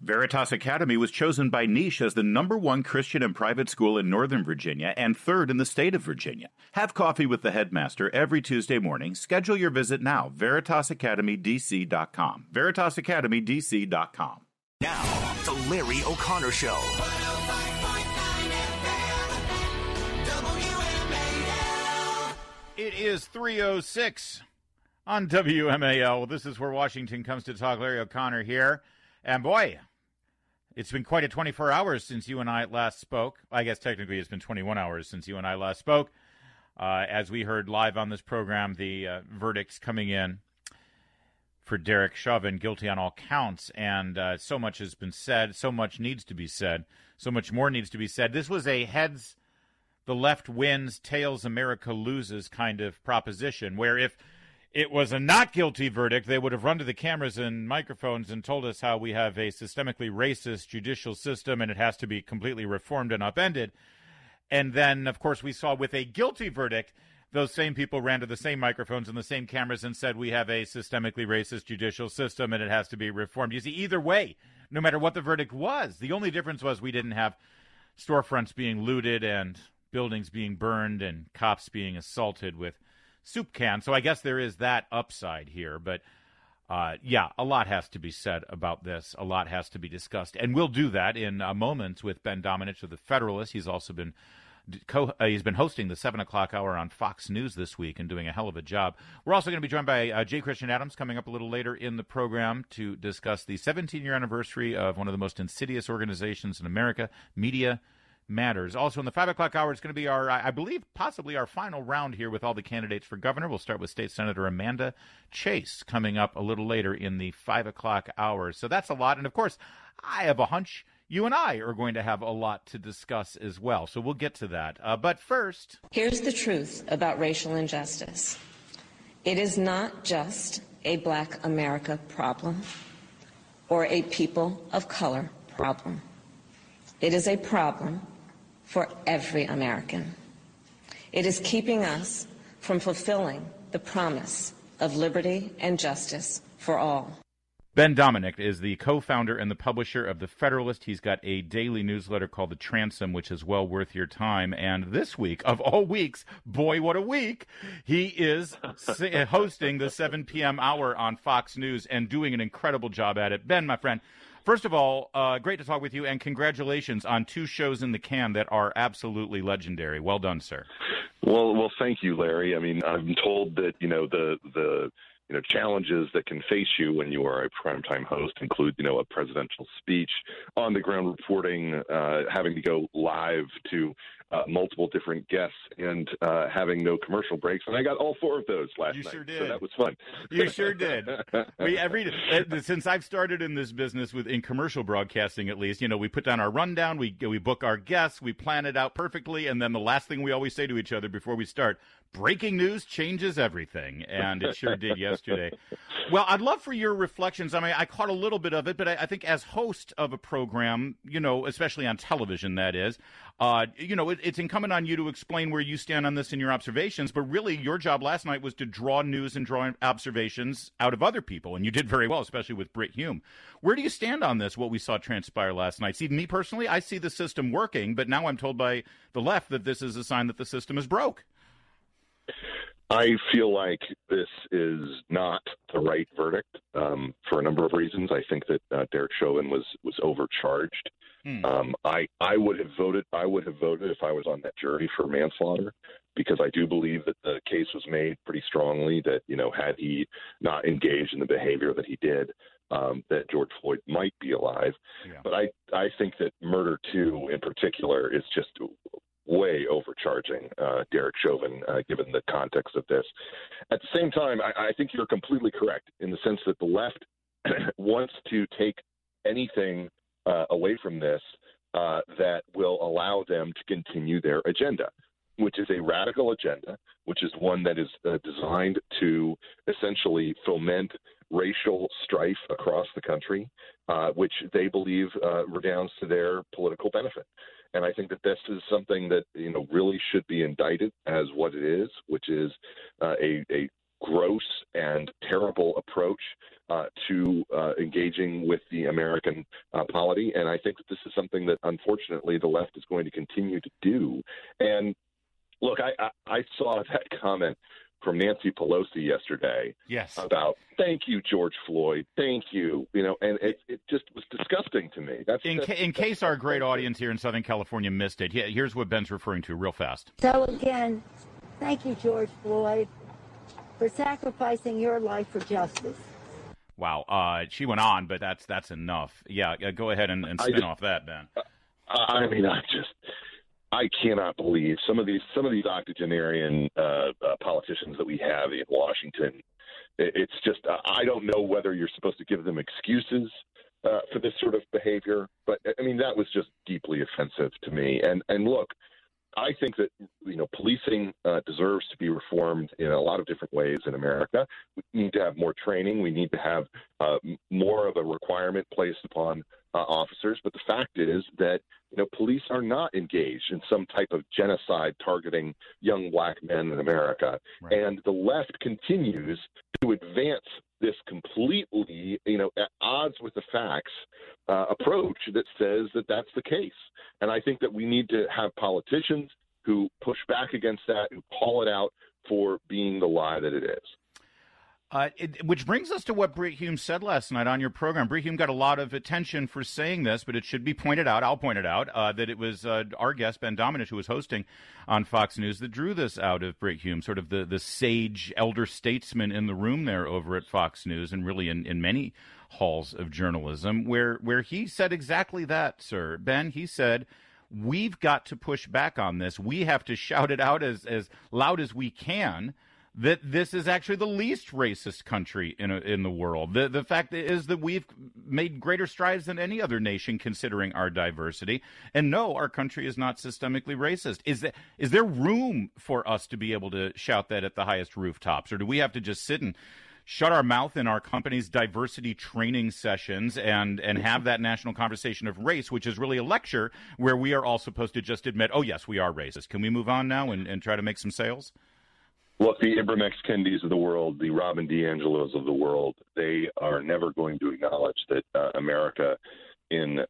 Veritas Academy was chosen by Niche as the #1 Christian and private school in Northern Virginia and 3rd in the state of Virginia. Have coffee with the headmaster every Tuesday morning. Schedule your visit now. VeritasAcademyDC.com. VeritasAcademyDC.com. Now, The Larry O'Connor Show. It is 3:06 on WMAL. This is where Washington comes to talk. Larry O'Connor here. And boy, it's been quite a 24 hours since you and I last spoke. I guess technically it's been 21 hours since you and I last spoke. As we heard live on this program, the verdicts coming in for Derek Chauvin, guilty on all counts. And so much has been said. So much needs to be said. So much more needs to be said. This was a heads, the left wins, tails, America loses kind of proposition, where if it was a not guilty verdict, they would have run to the cameras and microphones and told us how we have a systemically racist judicial system and it has to be completely reformed and upended. And then, of course, we saw with a guilty verdict, those same people ran to the same microphones and the same cameras and said we have a systemically racist judicial system and it has to be reformed. You see, either way, no matter what the verdict was, the only difference was we didn't have storefronts being looted and buildings being burned and cops being assaulted with soup cans. So I guess there is that upside here. But, yeah, a lot has to be said about this. A lot has to be discussed. And we'll do that in a moment with Ben Domenech of The Federalist. He's also been he's been hosting the 7 o'clock hour on Fox News this week and doing a hell of a job. We're also going to be joined by J. Christian Adams coming up a little later in the program to discuss the 17-year anniversary of one of the most insidious organizations in America, Media Matters. Also in the 5 o'clock hour, it's going to be our, I believe, possibly our final round here with all the candidates for governor. We'll start with State Senator Amanda Chase coming up a little later in the 5 o'clock hour. So that's a lot. And, of course, I have a hunch you and I are going to have a lot to discuss as well. So we'll get to that. But first, here's the truth about racial injustice. It is not just a Black America problem or a people of color problem. It is a problem for every American. It is keeping us from fulfilling the promise of liberty and justice for all. Ben Domenech is the co-founder and the publisher of The Federalist. He's got a daily newsletter called The Transom, which is well worth your time. And this week, of all weeks, boy, what a week, he is hosting the 7 p.m. hour on Fox News and doing an incredible job at it. Ben, my friend, first of all, great to talk with you, and congratulations on 2 shows in the can that are absolutely legendary. Well done, sir. Well, thank you, Larry. I mean, I'm told that, the challenges that can face you when you are a primetime host include, a presidential speech, on-the-ground reporting, having to go live to multiple different guests, and having no commercial breaks. And I got all 4 of those last night. You sure did. So that was fun. You sure did. Since I've started in this business in commercial broadcasting, at least, we put down our rundown, we book our guests, we plan it out perfectly, and then the last thing we always say to each other before we start, breaking news changes everything, and it sure did yesterday. Well, I'd love for your reflections. I mean, I caught a little bit of it, but I think as host of a program, especially on television, that is, it's incumbent on you to explain where you stand on this in your observations, but really your job last night was to draw news and draw observations out of other people, and you did very well, especially with Brit Hume. Where do you stand on this, what we saw transpire last night? See, me personally, I see the system working, but now I'm told by the left that this is a sign that the system is broke. I feel like this is not the right verdict for a number of reasons. I think that Derek Chauvin was overcharged. I would have voted if I was on that jury for manslaughter, because I do believe that the case was made pretty strongly that, had he not engaged in the behavior that he did, that George Floyd might be alive. Yeah. But I think that murder 2 in particular is just way overcharging Derek Chauvin, given the context of this. At the same time, I think you're completely correct in the sense that the left wants to take anything away from this that will allow them to continue their agenda, which is a radical agenda, which is one that is designed to essentially foment racial strife across the country, which they believe redounds to their political benefit. And I think that this is something that, really should be indicted as what it is, which is a gross and terrible approach to engaging with the American polity. And I think that this is something that, unfortunately, the left is going to continue to do. And look, I saw that comment from Nancy Pelosi yesterday about thank you, George Floyd, thank you, and it just was disgusting to me. In case our great audience here in Southern California missed it, here's what Ben's referring to real fast. So again, thank you, George Floyd, for sacrificing your life for justice. Wow, she went on, but that's enough. Yeah, go ahead and spin off that, Ben. I cannot believe some of these octogenarian politicians that we have in Washington. It's just I don't know whether you're supposed to give them excuses for this sort of behavior, but I mean that was just deeply offensive to me. And look, I think that policing deserves to be reformed in a lot of different ways in America. We need to have more training. We need to have more of a requirement placed upon officers. But the fact is that police are not engaged in some type of genocide targeting young black men in America, right. And the left continues to advance this completely, at odds with the facts approach that says that that's the case. And I think that we need to have politicians who push back against that, who call it out for being the lie that it is. Which brings us to what Brit Hume said last night on your program. Brit Hume got a lot of attention for saying this, but it should be pointed out, I'll point it out, that it was our guest, Ben Domenech, who was hosting on Fox News, that drew this out of Brit Hume, sort of the sage elder statesman in the room there over at Fox News and really in many halls of journalism, where he said exactly that, sir. Ben, he said, we've got to push back on this. We have to shout it out as loud as we can that this is actually the least racist country in the world. The fact is that we've made greater strides than any other nation considering our diversity. And no, our country is not systemically racist. Is there room for us to be able to shout that at the highest rooftops? Or do we have to just sit and shut our mouth in our company's diversity training sessions and have that national conversation of race, which is really a lecture where we are all supposed to just admit, oh, yes, we are racist. Can we move on now and try to make some sales? Look, the Ibram X. Kendis of the world, the Robin DiAngelos of the world, they are never going to acknowledge that America in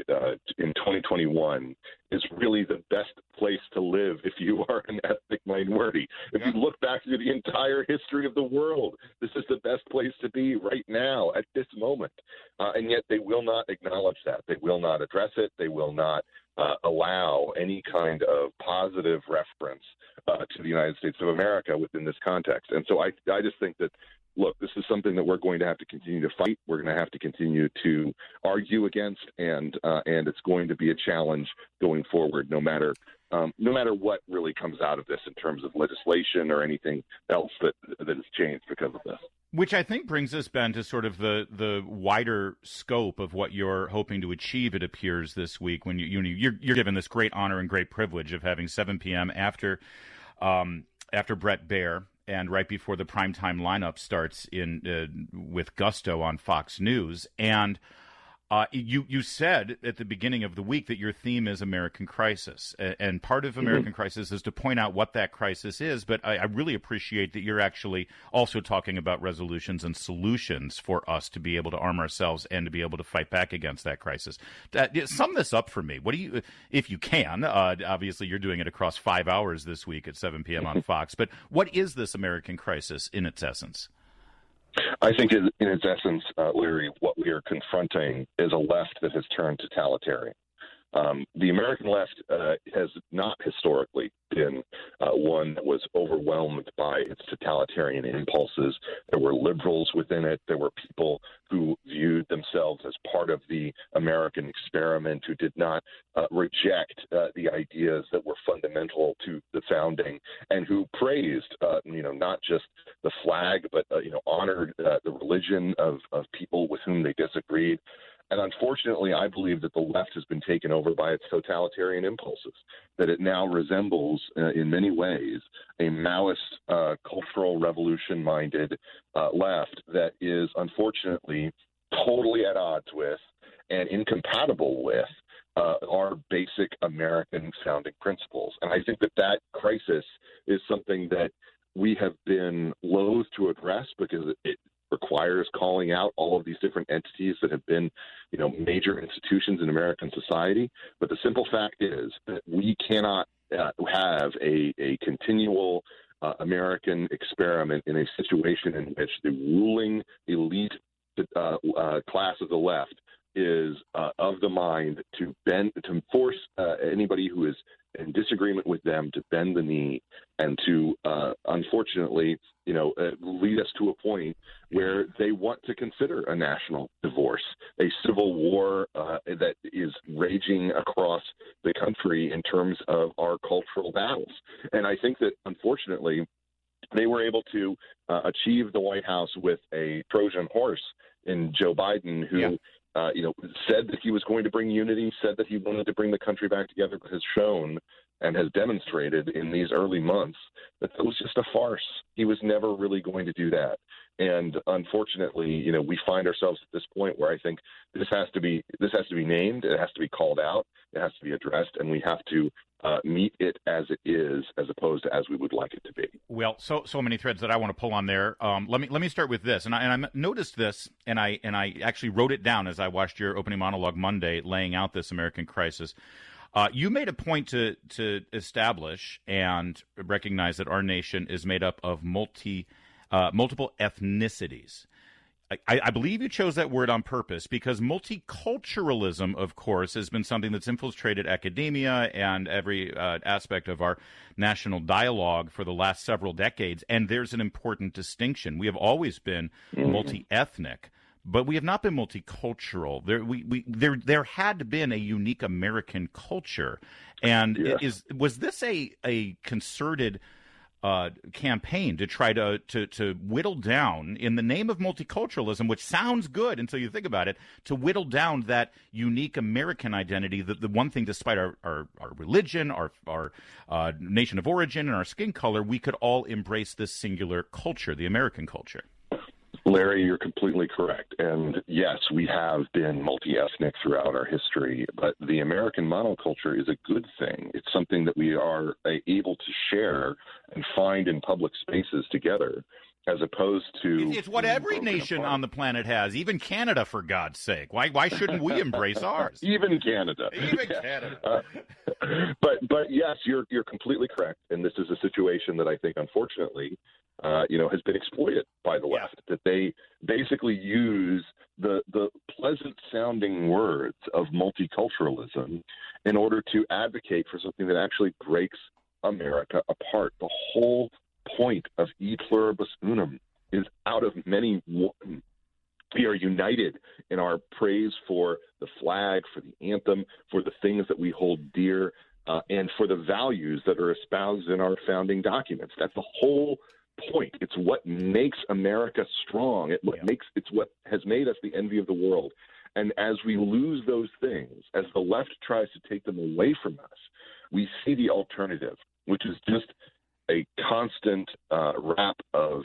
2021 is really the best place to live if you are an ethnic minority. If you look back through the entire history of the world, this is the best place to be right now at this moment. And yet they will not acknowledge that. They will not address it. They will not allow any kind of positive reference to the United States of America within this context. And so I just think that, look, this is something that we're going to have to continue to fight. We're going to have to continue to argue against, and it's going to be a challenge going forward, no matter what really comes out of this in terms of legislation or anything else that has changed because of this. Which I think brings us, Ben, to sort of the wider scope of what you're hoping to achieve, it appears, this week when you're given this great honor and great privilege of having 7 p.m. after Bret Baier and right before the primetime lineup starts with Gusto on Fox News. And you said at the beginning of the week that your theme is American Crisis. And part of American Crisis is to point out what that crisis is. But I really appreciate that you're actually also talking about resolutions and solutions for us to be able to arm ourselves and to be able to fight back against that crisis. Sum this up for me. What do you, if you can, obviously you're doing it across 5 hours this week at 7 p.m. on Fox, but what is this American crisis in its essence? I think in its essence, Larry, what we are confronting is a left that has turned totalitarian. The American left has not historically been one that was overwhelmed by its totalitarian impulses. There were liberals within it. There were people who viewed themselves as part of the American experiment, who did not reject the ideas that were fundamental to the founding, and who praised, not just the flag, but honored the religion of people with whom they disagreed. And unfortunately, I believe that the left has been taken over by its totalitarian impulses, that it now resembles, in many ways, a Maoist, cultural revolution-minded left that is, unfortunately, totally at odds with and incompatible with our basic American founding principles. And I think that crisis is something that we have been loath to address because it requires calling out all of these different entities that have been, major institutions in American society. But the simple fact is that we cannot have a continual American experiment in a situation in which the ruling elite class of the left is of the mind to force anybody who is in disagreement with them to bend the knee and to, unfortunately, lead us to a point where they want to consider a national divorce, a civil war that is raging across the country in terms of our cultural battles. And I think that, unfortunately, they were able to achieve the White House with a Trojan horse in Joe Biden, who said that he was going to bring unity, said that he wanted to bring the country back together, but has shown and has demonstrated in these early months that it was just a farce. He was never really going to do that. And unfortunately, we find ourselves at this point where I think this has to be named, it has to be called out, it has to be addressed, and we have to meet it as it is, as opposed to as we would like it to be. Well, so many threads that I want to pull on there. Let me start with this, and I noticed this, and I actually wrote it down as I watched your opening monologue Monday, laying out this American crisis. You made a point to establish and recognize that our nation is made up of multiple ethnicities. I believe you chose that word on purpose because multiculturalism, of course, has been something that's infiltrated academia and every aspect of our national dialogue for the last several decades. And there's an important distinction. We have always been multi-ethnic, but we have not been multicultural. There had been a unique American culture. And was this a concerted campaign to try to whittle down, in the name of multiculturalism, which sounds good until you think about it, to whittle down that unique American identity, the one thing, despite our religion, our nation of origin, and our skin color, we could all embrace this singular culture, the American culture? Larry, you're completely correct. And yes, we have been multi-ethnic throughout our history, but the American monoculture is a good thing. It's something that we are able to share and find in public spaces together, as opposed to... It's what every nation on the planet has, even Canada, for God's sake. Why shouldn't we embrace ours? Even Canada. Canada. But yes, you're completely correct. And this is a situation that I think, unfortunately, has been exploited by the left, that they basically use the pleasant-sounding words of multiculturalism in order to advocate for something that actually breaks America apart. The whole point of E Pluribus Unum is out of many one. We are united in our praise for the flag, for the anthem, for the things that we hold dear, and for the values that are espoused in our founding documents. That's the whole point. It's what makes America strong. It's what has made us the envy of the world. And as we lose those things, as the left tries to take them away from us, we see the alternative, which is just a constant rap of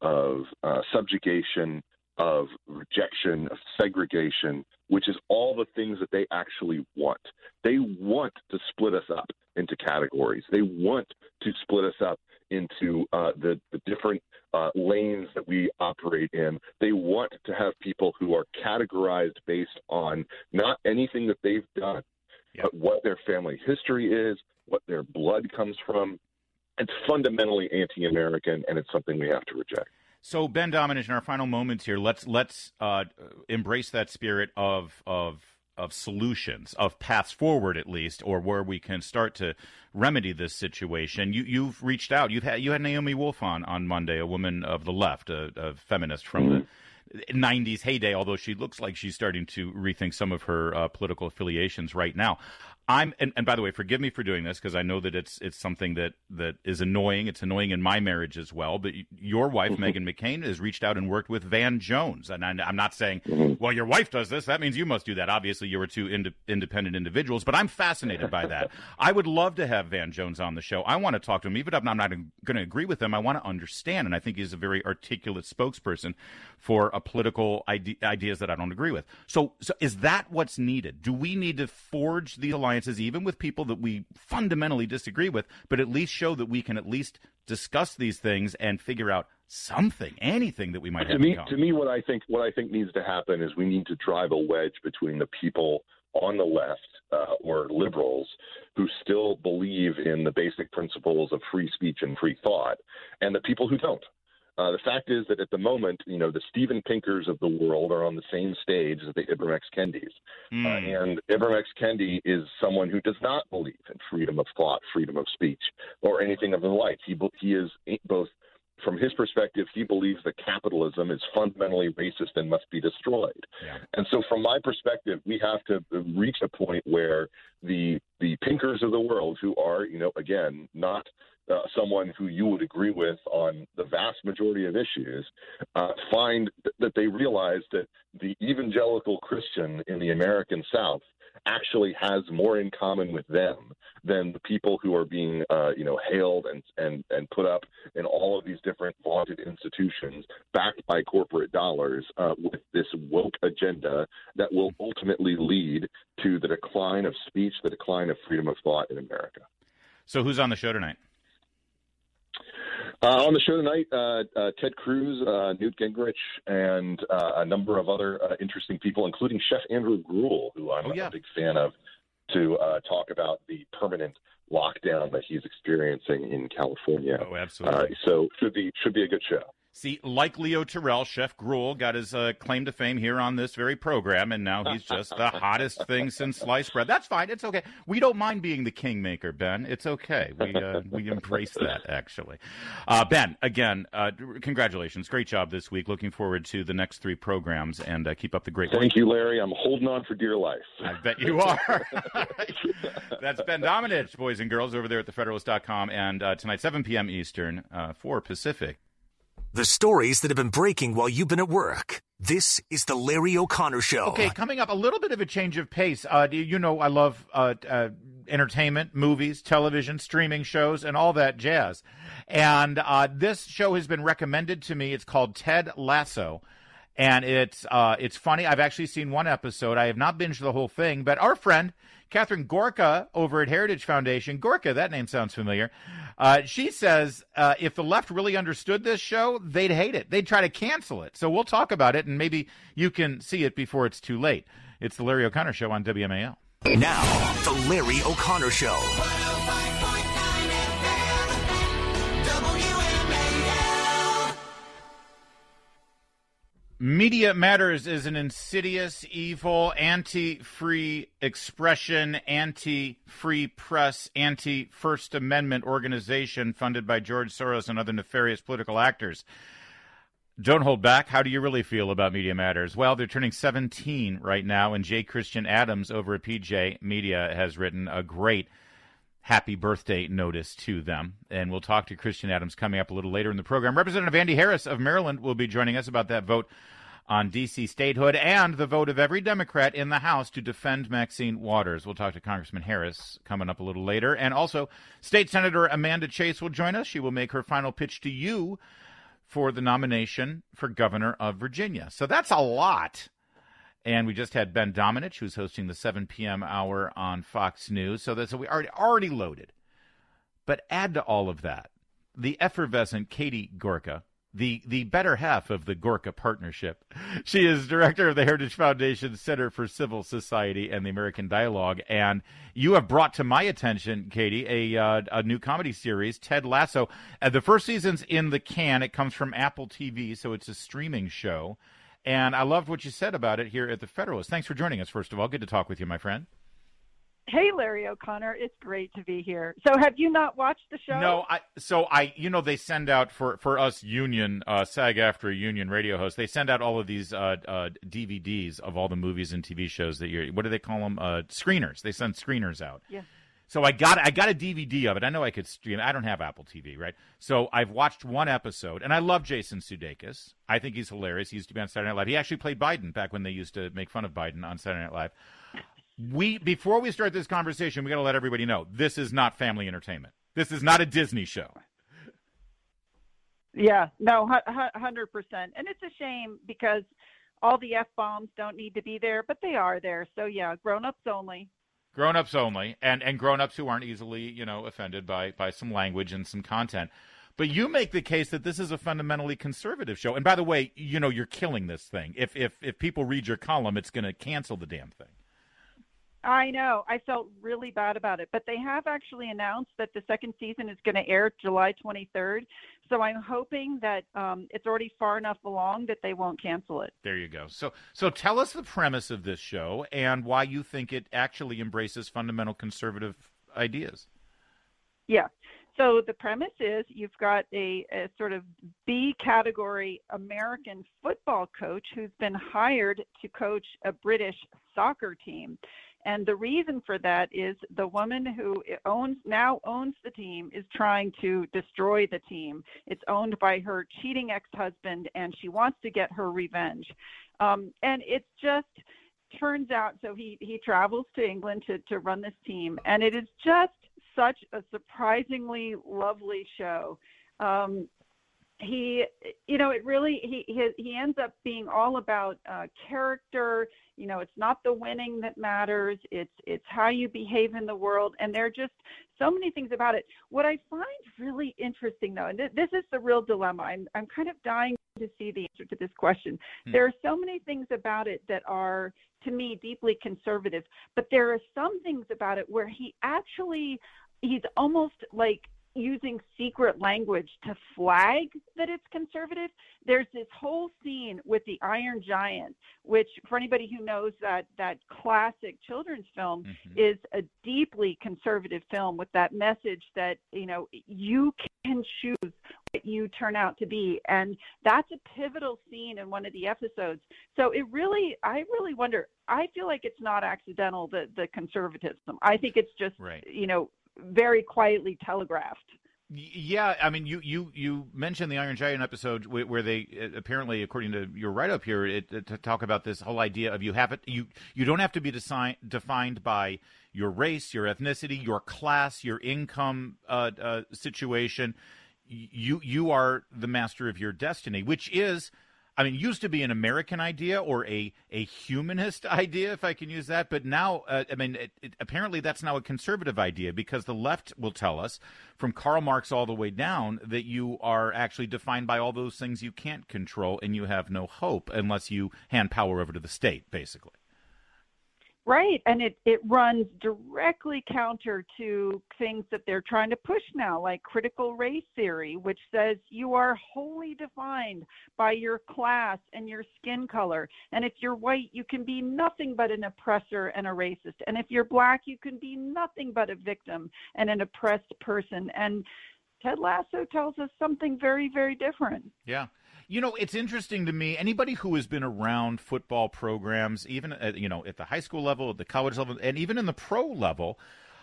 subjugation, of rejection, of segregation, which is all the things that they actually want. They want to split us up into categories. They want to split us up into the different lanes that we operate in. They want to have people who are categorized based on not anything that they've done, but what their family history is, what their blood comes from. It's fundamentally anti-American, and it's something we have to reject. So, Ben Domenech, in our final moments here, let's embrace that spirit of solutions, of paths forward, at least, or where we can start to remedy this situation. You've reached out. You had Naomi Wolf on Monday, a woman of the left, a feminist from the 90s heyday, although she looks like she's starting to rethink some of her political affiliations right now. And by the way, forgive me for doing this because I know that it's something that is annoying. It's annoying in my marriage as well. But your wife, Meghan McCain, has reached out and worked with Van Jones. And I'm not saying, well, your wife does this, that means you must do that. Obviously, you were two independent individuals. But I'm fascinated by that. I would love to have Van Jones on the show. I want to talk to him. Even if I'm not going to agree with him, I want to understand. And I think he's a very articulate spokesperson for political ideas that I don't agree with. So is that what's needed? Do we need to forge these alliances even with people that we fundamentally disagree with, but at least show that we can at least discuss these things and figure out something, anything that we might have to me, in common. To me, what I think needs to happen is we need to drive a wedge between the people on the left or liberals who still believe in the basic principles of free speech and free thought, and the people who don't. The fact is that at the moment, the Steven Pinkers of the world are on the same stage as the Ibram X. Kendis. And Ibram X. Kendi is someone who does not believe in freedom of thought, freedom of speech, or anything of the like. He is both, from his perspective, he believes that capitalism is fundamentally racist and must be destroyed. Yeah. And so from my perspective, we have to reach a point where the Pinkers of the world, who are, again, not someone who you would agree with on the vast majority of issues, find that they realize that the evangelical Christian in the American South actually has more in common with them than the people who are being, hailed and put up in all of these different vaunted institutions backed by corporate dollars with this woke agenda that will ultimately lead to the decline of speech, the decline of freedom of thought in America. So who's on the show tonight? On the show tonight, Ted Cruz, Newt Gingrich, and a number of other interesting people, including Chef Andrew Gruel, who I'm a big fan of, to talk about the permanent lockdown that he's experiencing in California. Oh, absolutely. So should be a good show. See, like Leo Terrell, Chef Gruel got his claim to fame here on this very program, and now he's just the hottest thing since sliced bread. That's fine. It's okay. We don't mind being the kingmaker, Ben. It's okay. We embrace that, actually. Ben, again, congratulations. Great job this week. Looking forward to the next 3 programs, and keep up the great work. Thank you, Larry. I'm holding on for dear life. I bet you are. That's Ben Domenech, boys and girls, over there at thefederalist.com, and tonight, 7 p.m. Eastern, 4 Pacific. The stories that have been breaking while you've been at work. This is the Larry O'Connor Show. Okay, coming up, a little bit of a change of pace. I love entertainment, movies, television, streaming shows, and all that jazz. And this show has been recommended to me. It's called Ted Lasso. And it's funny. I've actually seen one episode. I have not binged the whole thing, but our friend Catherine Gorka over at Heritage Foundation, Gorka, that name sounds familiar. She says if the left really understood this show, they'd hate it. They'd try to cancel it. So we'll talk about it, and maybe you can see it before it's too late. It's the Larry O'Connor Show on WMAL. Now, the Larry O'Connor Show. Media Matters is an insidious, evil, anti-free expression, anti-free press, anti-First Amendment organization funded by George Soros and other nefarious political actors. Don't hold back. How do you really feel about Media Matters? Well, they're turning 17 right now, and J. Christian Adams over at PJ Media has written a great happy birthday notice to them. And we'll talk to Christian Adams coming up a little later in the program. Representative Andy Harris of Maryland will be joining us about that vote on D.C. statehood and the vote of every Democrat in the House to defend Maxine Waters. We'll talk to Congressman Harris coming up a little later. And also, State Senator Amanda Chase will join us. She will make her final pitch to you for the nomination for governor of Virginia. So that's a lot. And we just had Ben Domenech, who's hosting the 7 p.m. hour on Fox News. So we already loaded. But add to all of that, the effervescent Katie Gorka, the better half of the Gorka partnership. She is director of the Heritage Foundation Center for Civil Society and the American Dialogue. And you have brought to my attention, Katie, a new comedy series, Ted Lasso. The first season's in the can. It comes from Apple TV, so it's a streaming show. And I loved what you said about it here at the Federalist. Thanks for joining us, first of all. Good to talk with you, my friend. Hey, Larry O'Connor. It's great to be here. So have you not watched the show? No, they send out for us union, SAG-AFTRA union radio hosts, they send out all of these DVDs of all the movies and TV shows that what do they call them? Screeners. They send screeners out. Yeah. So I got a DVD of it. I know I could stream. I don't have Apple TV, right? So I've watched one episode, and I love Jason Sudeikis. I think he's hilarious. He used to be on Saturday Night Live. He actually played Biden back when they used to make fun of Biden on Saturday Night Live. Before we start this conversation, we got to let everybody know this is not family entertainment. This is not a Disney show. Yeah, no, 100%. And it's a shame because all the F-bombs don't need to be there, but they are there. So, yeah, grown-ups only. Grown-ups only, and grown-ups who aren't easily, offended by some language and some content. But you make the case that this is a fundamentally conservative show. And by the way, you're killing this thing. If people read your column, it's going to cancel the damn thing. I know. I felt really bad about it. But they have actually announced that the second season is going to air July 23rd. So I'm hoping that it's already far enough along that they won't cancel it. There you go. So tell us the premise of this show and why you think it actually embraces fundamental conservative ideas. Yeah. So the premise is you've got a sort of B category American football coach who's been hired to coach a British soccer team. And the reason for that is the woman who now owns the team is trying to destroy the team. It's owned by her cheating ex-husband, and she wants to get her revenge. And it just turns out, so he travels to England to run this team, and it is just such a surprisingly lovely show. He ends up being all about character. It's not the winning that matters. It's how you behave in the world. And there are just so many things about it. What I find really interesting, though, and this is the real dilemma. I'm kind of dying to see the answer to this question. There are so many things about it that are, to me, deeply conservative. But there are some things about it where he's almost like using secret language to flag that it's conservative. There's this whole scene with the Iron Giant, which for anybody who knows that classic children's film is a deeply conservative film with that message that, you can choose what you turn out to be. And that's a pivotal scene in one of the episodes. So I really wonder, I feel like it's not accidental, the conservatism. I think it's just, right. Very quietly telegraphed. Yeah, I mean, you mentioned the Iron Giant episode where they apparently, according to your write-up here, to talk about this whole idea of you don't have to be defined by your race, your ethnicity, your class, your income situation. You are the master of your destiny, which is, I mean, used to be an American idea or a humanist idea, if I can use that. But now, apparently that's now a conservative idea because the left will tell us, from Karl Marx all the way down, that you are actually defined by all those things you can't control and you have no hope unless you hand power over to the state, basically. Right, and it runs directly counter to things that they're trying to push now, like critical race theory, which says you are wholly defined by your class and your skin color. And if you're white, you can be nothing but an oppressor and a racist. And if you're black, you can be nothing but a victim and an oppressed person. And Ted Lasso tells us something very, very different. Yeah. It's interesting to me, anybody who has been around football programs, even at the high school level, at the college level, and even in the pro level,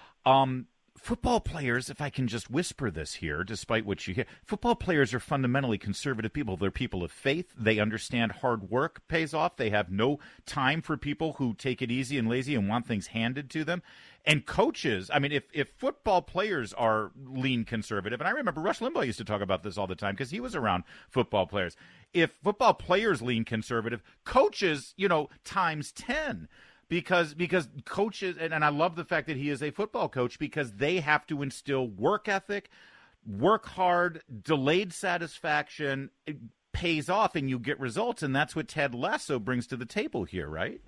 football players, if I can just whisper this here, despite what you hear, football players are fundamentally conservative people. They're people of faith. They understand hard work pays off. They have no time for people who take it easy and lazy and want things handed to them. And coaches, I mean, if football players are lean conservative, and I remember Rush Limbaugh used to talk about this all the time because he was around football players. If football players lean conservative, coaches, times 10. Because coaches, and I love the fact that he is a football coach, because they have to instill work ethic, work hard, delayed satisfaction. It pays off and you get results, and that's what Ted Lasso brings to the table here, right?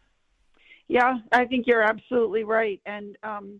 Yeah, I think you're absolutely right, and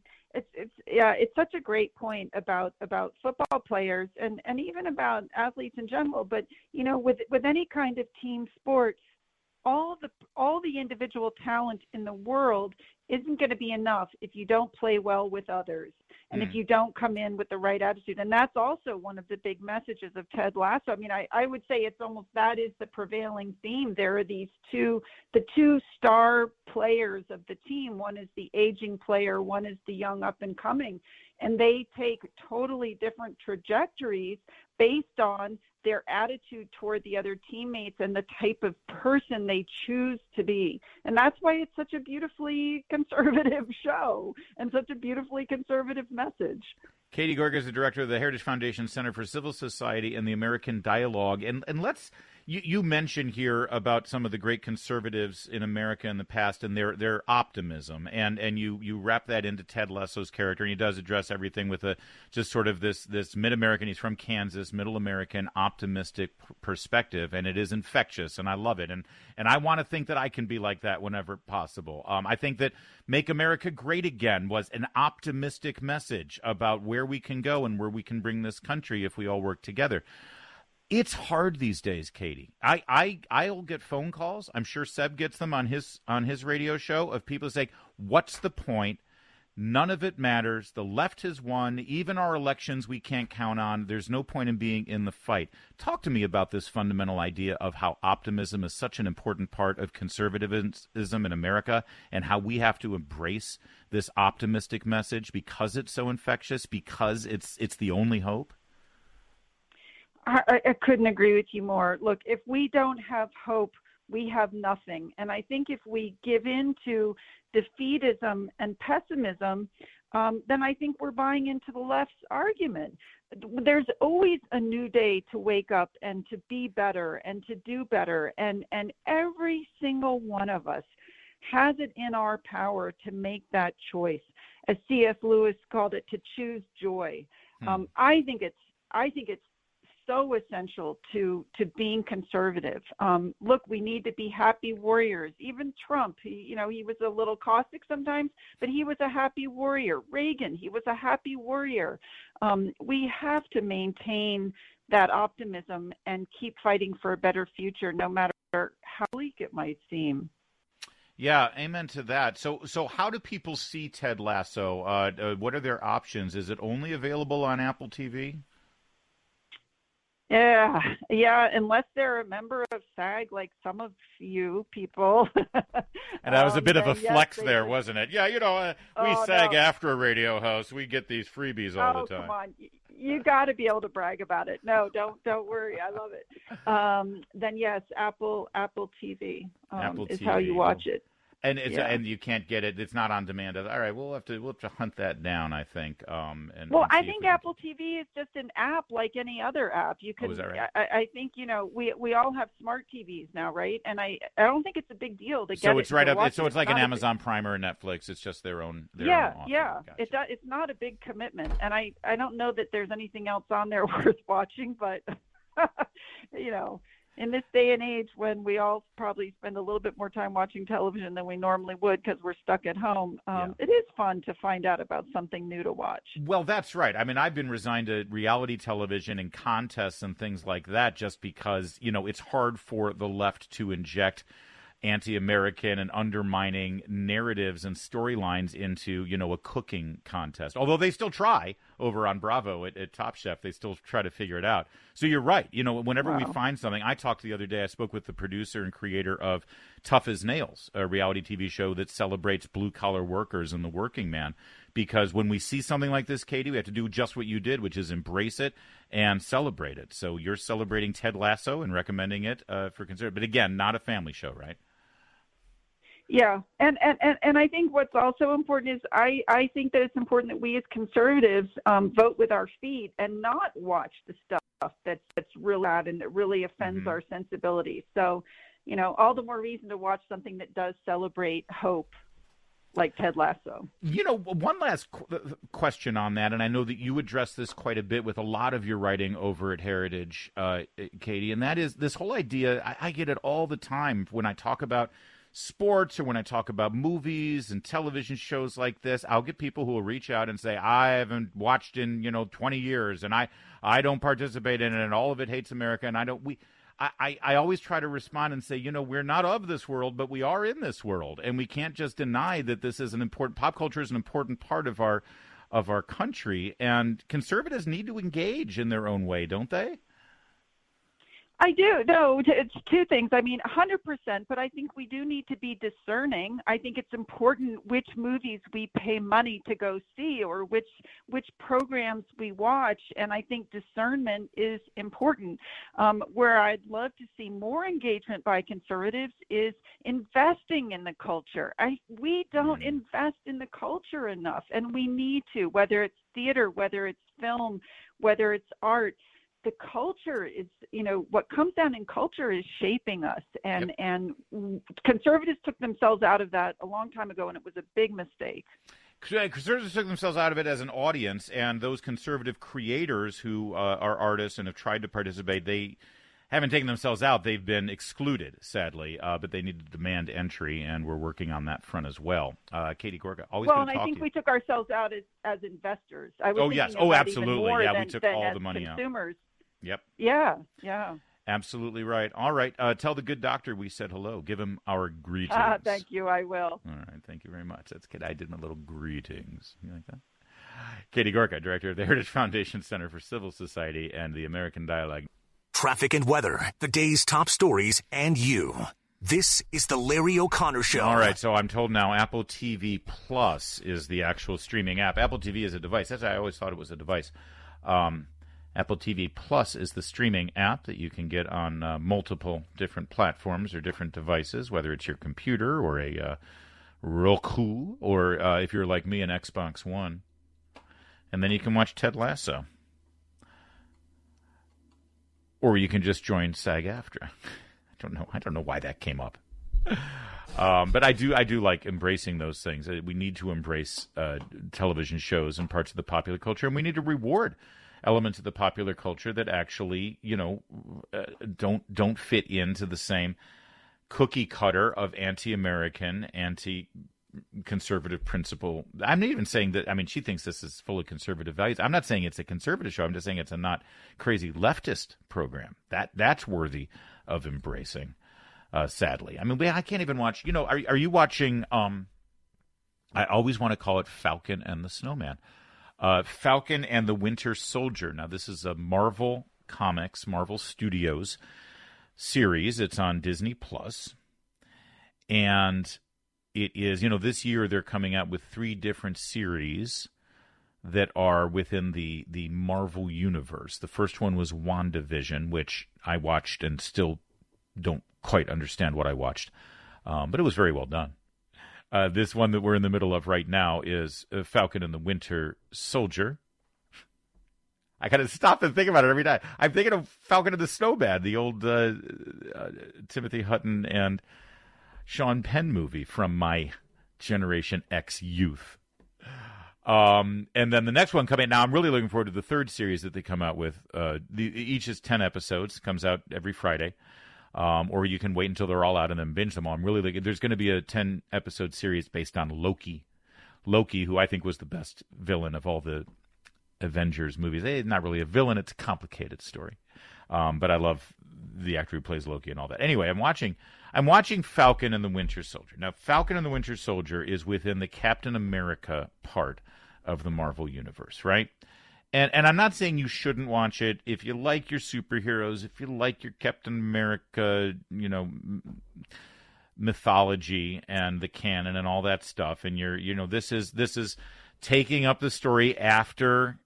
it's such a great point about football players and even about athletes in general. But with any kind of team sport, all the individual talent in the world isn't going to be enough if you don't play well with others and if you don't come in with the right attitude. And that's also one of the big messages of Ted Lasso. I mean, I would say it's almost, that is the prevailing theme. There are the two star players of the team. One is the aging player, one is the young up and coming. And they take totally different trajectories based on their attitude toward the other teammates and the type of person they choose to be. And that's why it's such a beautifully conservative show and such a beautifully conservative message. Katie Gorga is the director of the Heritage Foundation Center for Civil Society and the American Dialogue. And let's, You mentioned here about some of the great conservatives in America in the past and their optimism, and you wrap that into Ted Lasso's character, and he does address everything with a just sort of this mid-American, he's from Kansas, middle American, optimistic perspective, and it is infectious, and I love it, and I want to think that I can be like that whenever possible. I think that Make America Great Again was an optimistic message about where we can go and where we can bring this country if we all work together. It's hard these days, Katie. I'll get phone calls. I'm sure Seb gets them on his radio show of people saying, "What's the point? None of it matters. The left has won. Even our elections we can't count on. There's no point in being in the fight." Talk to me about this fundamental idea of how optimism is such an important part of conservatism in America, and how we have to embrace this optimistic message because it's so infectious, because it's the only hope. I couldn't agree with you more. Look, if we don't have hope, we have nothing. And I think if we give in to defeatism and pessimism, then I think we're buying into the left's argument. There's always a new day to wake up and to be better and to do better. And every single one of us has it in our power to make that choice. As C.S. Lewis called it, to choose joy. I think it's so essential to being conservative. Look, we need to be happy warriors. Even Trump, he was a little caustic sometimes, but he was a happy warrior. Reagan, he was a happy warrior. We have to maintain that optimism and keep fighting for a better future, no matter how bleak it might seem. Yeah, amen to that. So how do people see Ted Lasso? What are their options? Is it only available on Apple TV? Yeah, unless they're a member of SAG, like some of you people. And that was a bit of a flex yes, there, wasn't it? Yeah, we SAG after a radio host. We get these freebies all the time. Come on. You got to be able to brag about it. No, don't worry. I love it. Then yes, Apple TV, Apple is TV. how you watch it. And and you can't get it. It's not on demand. All right, we'll have to hunt that down, I think. I think Apple TV is just an app like any other app. You can. Oh, is that right? I think we all have smart TVs now, right? And I don't think it's a big deal to get. So it's right up. So it's like an Amazon Prime or Netflix. It's just their own. Yeah. Gotcha. It's not a big commitment, and I don't know that there's anything else on there worth watching, but in this day and age when we all probably spend a little bit more time watching television than we normally would because we're stuck at home, it is fun to find out about something new to watch. Well, that's right. I mean, I've been resigned to reality television and contests and things like that just because, it's hard for the left to inject anti-American and undermining narratives and storylines into, a cooking contest. Although they still try over on Bravo at Top Chef. They still try to figure it out. So you're right. Whenever we find something, I talked the other day, I spoke with the producer and creator of Tough as Nails, a reality TV show that celebrates blue-collar workers and the working man. Because when we see something like this, Katie, we have to do just what you did, which is embrace it and celebrate it. So you're celebrating Ted Lasso and recommending it for consideration. But again, not a family show, right? Yeah, and I think what's also important is I think that it's important that we as conservatives vote with our feet and not watch the stuff that's really bad and that really offends our sensibilities. So, all the more reason to watch something that does celebrate hope, like Ted Lasso. One last question on that, and I know that you address this quite a bit with a lot of your writing over at Heritage, Katie, and that is this whole idea. I get it all the time when I talk about sports or when I talk about movies and television shows like this. I'll get people who will reach out and say, I haven't watched in 20 years and I don't participate in it and all of it hates America and I always try to respond and say, we're not of this world, but we are in this world, and we can't just deny that this is an important pop culture is an important part of our country, and conservatives need to engage in their own way, don't they? I do. No, it's two things. I mean, 100%, but I think we do need to be discerning. I think it's important which movies we pay money to go see or which programs we watch, and I think discernment is important. Where I'd love to see more engagement by conservatives is investing in the culture. We don't invest in the culture enough, and we need to, whether it's theater, whether it's film, whether it's art. the culture is, what comes down in culture is shaping us. And conservatives took themselves out of that a long time ago, and it was a big mistake. Conservatives took themselves out of it as an audience, and those conservative creators who are artists and have tried to participate, they haven't taken themselves out. They've been excluded, sadly, but they need to demand entry, and we're working on that front as well. Katie Gorga, always well, good to talk to you. Well, and I think we took ourselves out as investors. I was yes. Absolutely. We took all the money consumers. out. Yep. Yeah. Absolutely right. All right. Tell the good doctor we said hello. Give him our greetings. Thank you. I will. All right. Thank you very much. That's good. I did my little greetings. You like that? Katie Gorka, director of the Heritage Foundation Center for Civil Society and the American Dialogue. Traffic and weather, the day's top stories, and you. This is the Larry O'Connor Show. All right, so I'm told now Apple TV Plus is the actual streaming app. Apple TV is a device. That's why I always thought it was a device. Apple TV Plus is the streaming app that you can get on multiple different platforms or different devices, whether it's your computer or a Roku, or if you're like me, an Xbox One. And then you can watch Ted Lasso. Or you can just join SAG-AFTRA. I don't know why that came up. But I do like embracing those things. We need to embrace television shows and parts of the popular culture, and we need to reward elements of the popular culture that actually, don't fit into the same cookie cutter of anti-American, anti-conservative principle. I'm not even saying that. I mean, she thinks this is full of conservative values. I'm not saying it's a conservative show. I'm just saying it's a not crazy leftist program. That's worthy of embracing. Sadly, I mean, I can't even watch. Are you watching? I always want to call it Falcon and the Snowman. Falcon and the Winter Soldier. Now, this is a Marvel Comics, Marvel Studios series. It's on Disney Plus, and it is, this year they're coming out with 3 different series that are within the Marvel universe. The first one was WandaVision, which I watched and still don't quite understand what I watched, but it was very well done. This one that we're in the middle of right now is Falcon and the Winter Soldier. I got to stop and think about it every day. I'm thinking of Falcon and the Snowman, the old Timothy Hutton and Sean Penn movie from my Generation X youth. And then the next one coming. Now I'm really looking forward to the 3rd series that they come out with. Each is 10 episodes. Comes out every Friday. Or you can wait until they're all out and then binge them all. I'm really looking. There's going to be a 10-episode series based on Loki. Loki, who I think was the best villain of all the Avengers movies. He's not really a villain. It's a complicated story. But I love the actor who plays Loki and all that. Anyway, I'm watching Falcon and the Winter Soldier. Now, Falcon and the Winter Soldier is within the Captain America part of the Marvel Universe, right? And I'm not saying you shouldn't watch it if you like your superheroes, if you like your Captain America, mythology and the canon and all that stuff, and this is taking up the story after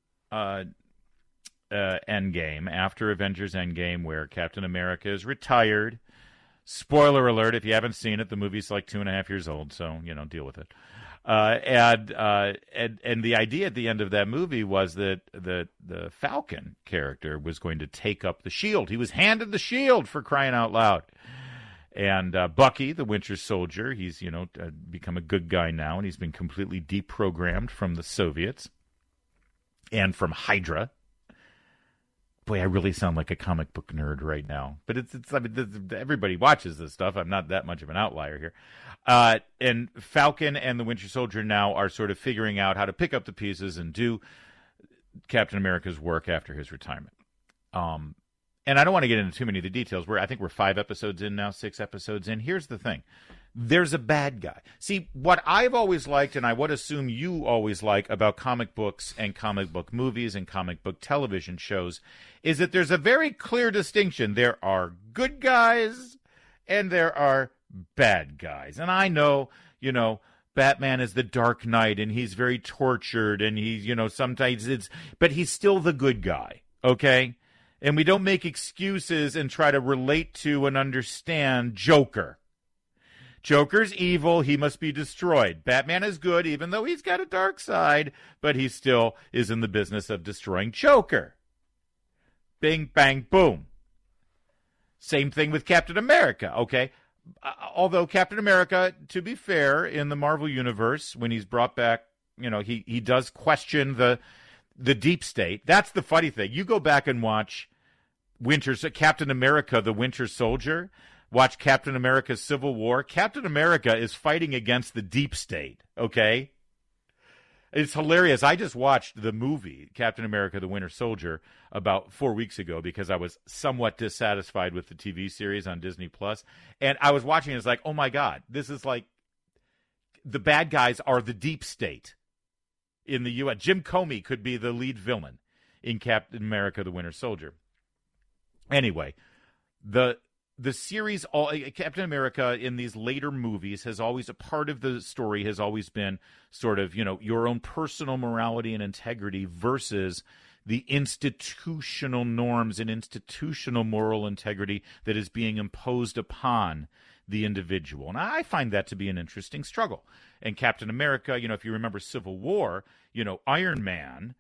Endgame, after Avengers Endgame, where Captain America is retired. Spoiler alert, if you haven't seen it, the movie's like 2.5 years old, so, deal with it. And the idea at the end of that movie was that the Falcon character was going to take up the shield. He was handed the shield, for crying out loud. And Bucky, the Winter Soldier, he's, become a good guy now, and he's been completely deprogrammed from the Soviets and from Hydra. Boy, I really sound like a comic book nerd right now. But everybody watches this stuff. I'm not that much of an outlier here. And Falcon and the Winter Soldier now are sort of figuring out how to pick up the pieces and do Captain America's work after his retirement. And I don't want to get into too many of the details. I think we're 5 episodes in now, 6 episodes in. Here's the thing. There's a bad guy. See, what I've always liked, and I would assume you always like about comic books and comic book movies and comic book television shows, is that there's a very clear distinction. There are good guys and there are bad guys. And I know, Batman is the Dark Knight and he's very tortured and he's, sometimes but he's still the good guy, okay? And we don't make excuses and try to relate to and understand Joker. Joker's evil. He must be destroyed. Batman is good, even though he's got a dark side, but he still is in the business of destroying Joker. Bing, bang, boom. Same thing with Captain America, okay? Although Captain America, to be fair, in the Marvel Universe, when he's brought back, he does question the deep state. That's the funny thing. You go back and watch Captain America, the Winter Soldier, watch Captain America Civil War. Captain America is fighting against the deep state, okay? It's hilarious. I just watched the movie Captain America, the Winter Soldier about 4 weeks ago because I was somewhat dissatisfied with the TV series on Disney Plus. And I was watching it. It's like, oh, my God, this is like the bad guys are the deep state in the U.S. Jim Comey could be the lead villain in Captain America, the Winter Soldier. Anyway, the series, Captain America in these later movies has always, a part of the story has always been sort of, your own personal morality and integrity versus the institutional norms and institutional moral integrity that is being imposed upon the individual. And I find that to be an interesting struggle. And Captain America, if you remember Civil War, Iron Man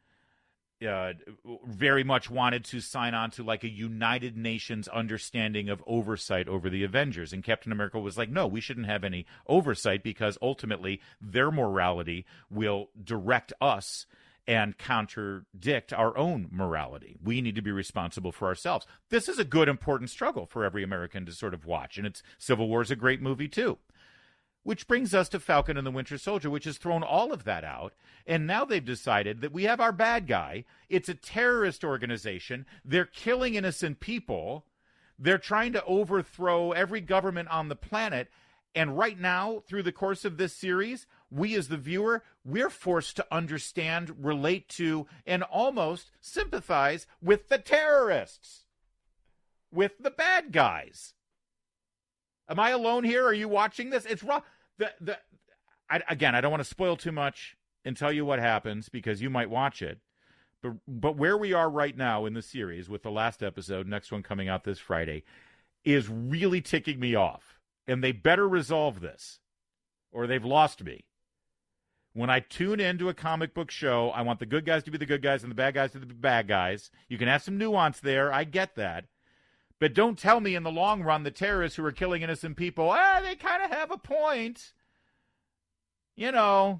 very much wanted to sign on to like a United Nations understanding of oversight over the Avengers. And Captain America was like, no, we shouldn't have any oversight because ultimately their morality will direct us and contradict our own morality. We need to be responsible for ourselves. This is a good, important struggle for every American to sort of watch. And Civil War is a great movie too. Which brings us to Falcon and the Winter Soldier, which has thrown all of that out. And now they've decided that we have our bad guy. It's a terrorist organization. They're killing innocent people. They're trying to overthrow every government on the planet. And right now, through the course of this series, we as the viewer, we're forced to understand, relate to, and almost sympathize with the terrorists, with the bad guys. Am I alone here? Are you watching this? It's wrong. Again, I don't want to spoil too much and tell you what happens because you might watch it. But where we are right now in the series with the last episode, next one coming out this Friday, is really ticking me off. And they better resolve this or they've lost me. When I tune into a comic book show, I want the good guys to be the good guys and the bad guys to be the bad guys. You can have some nuance there. I get that. But don't tell me in the long run the terrorists who are killing innocent people, they kind of have a point. Give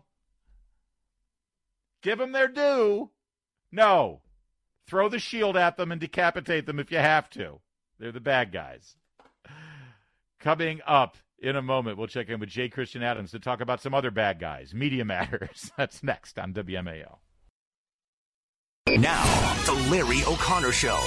them their due. No. Throw the shield at them and decapitate them if you have to. They're the bad guys. Coming up in a moment, we'll check in with J. Christian Adams to talk about some other bad guys. Media Matters. That's next on WMAL. Now, the Larry O'Connor Show.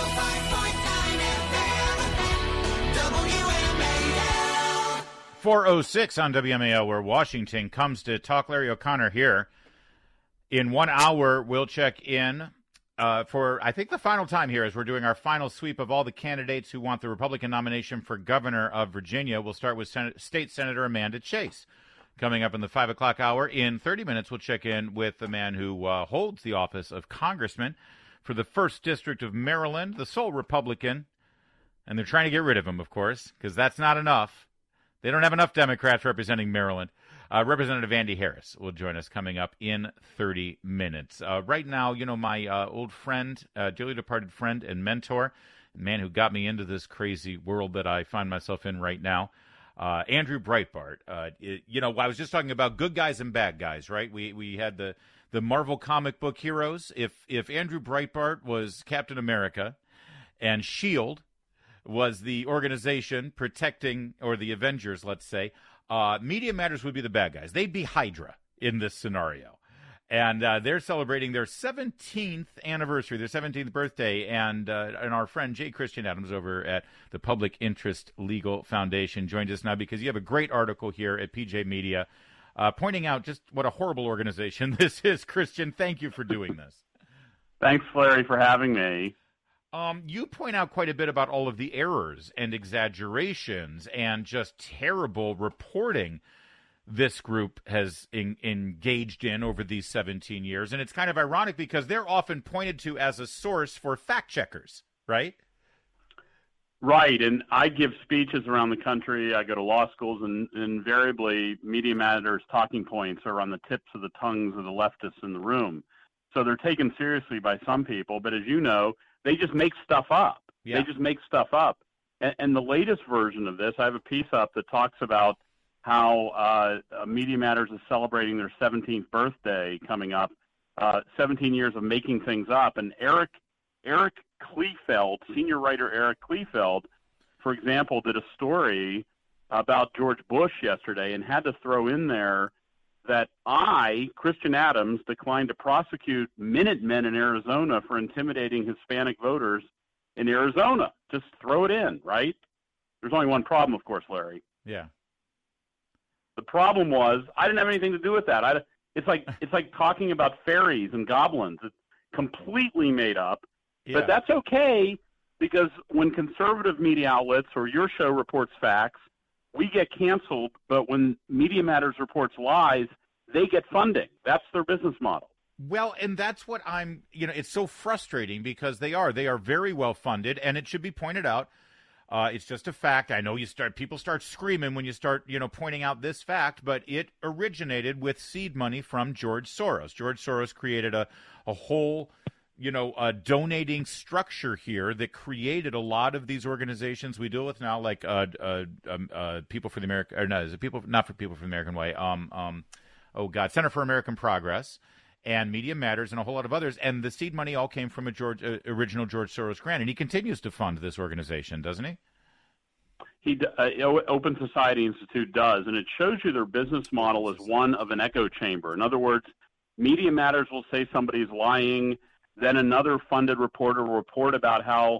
4:06 on WMAL, where Washington comes to talk. Larry O'Connor here. In 1 hour, we'll check in for, I think, the final time here as we're doing our final sweep of all the candidates who want the Republican nomination for governor of Virginia. We'll start with State Senator Amanda Chase. Coming up in the 5 o'clock hour, in 30 minutes, we'll check in with the man who holds the office of congressman for the 1st District of Maryland, the sole Republican. And they're trying to get rid of him, of course, because that's not enough. They don't have enough Democrats representing Maryland. Representative Andy Harris will join us coming up in 30 minutes. Right now, my old friend, dearly departed friend and mentor, the man who got me into this crazy world that I find myself in right now, Andrew Breitbart. I was just talking about good guys and bad guys, right? We had the Marvel comic book heroes. If Andrew Breitbart was Captain America and S.H.I.E.L.D. was the organization protecting, or the Avengers, let's say, Media Matters would be the bad guys. They'd be Hydra in this scenario. And they're celebrating their 17th anniversary, their 17th birthday, and our friend J. Christian Adams over at the Public Interest Legal Foundation joined us now because you have a great article here at PJ Media pointing out just what a horrible organization this is. Christian, thank you for doing this. Thanks, Larry, for having me. You point out quite a bit about all of the errors and exaggerations and just terrible reporting this group has engaged in over these 17 years. And it's kind of ironic because they're often pointed to as a source for fact checkers, right? Right. And I give speeches around the country. I go to law schools, and invariably Media Matters talking points are on the tips of the tongues of the leftists in the room. So they're taken seriously by some people. But as you know, They just make stuff up. Yeah. They just make stuff up. And the latest version of this, I have a piece up that talks about how Media Matters is celebrating their 17th birthday coming up, 17 years of making things up. And Eric Kleefeld, senior writer Eric Kleefeld, for example, did a story about George Bush yesterday and had to throw in there that Christian Adams, declined to prosecute Minutemen in Arizona for intimidating Hispanic voters in Arizona. Just throw it in, right? There's only one problem, of course, Larry. Yeah. The problem was I didn't have anything to do with that. It's like talking about fairies and goblins. It's completely made up. Yeah. But that's okay, because when conservative media outlets or your show reports facts, we get canceled. But when Media Matters reports lies, they get funding. That's their business model. Well, and that's what it's so frustrating, because they are very well funded, and it should be pointed out. It's just a fact. I know people start screaming when you start, pointing out this fact, but it originated with seed money from George Soros. George Soros created a whole, donating structure here that created a lot of these organizations we deal with now, like People for the American, or no, is it not for People for the American Way? Center for American Progress, and Media Matters, and a whole lot of others. And the seed money all came from a original George Soros grant, and he continues to fund this organization, doesn't he? Open Society Institute does, and it shows you their business model is one of an echo chamber. In other words, Media Matters will say somebody's lying, then another funded reporter will report about how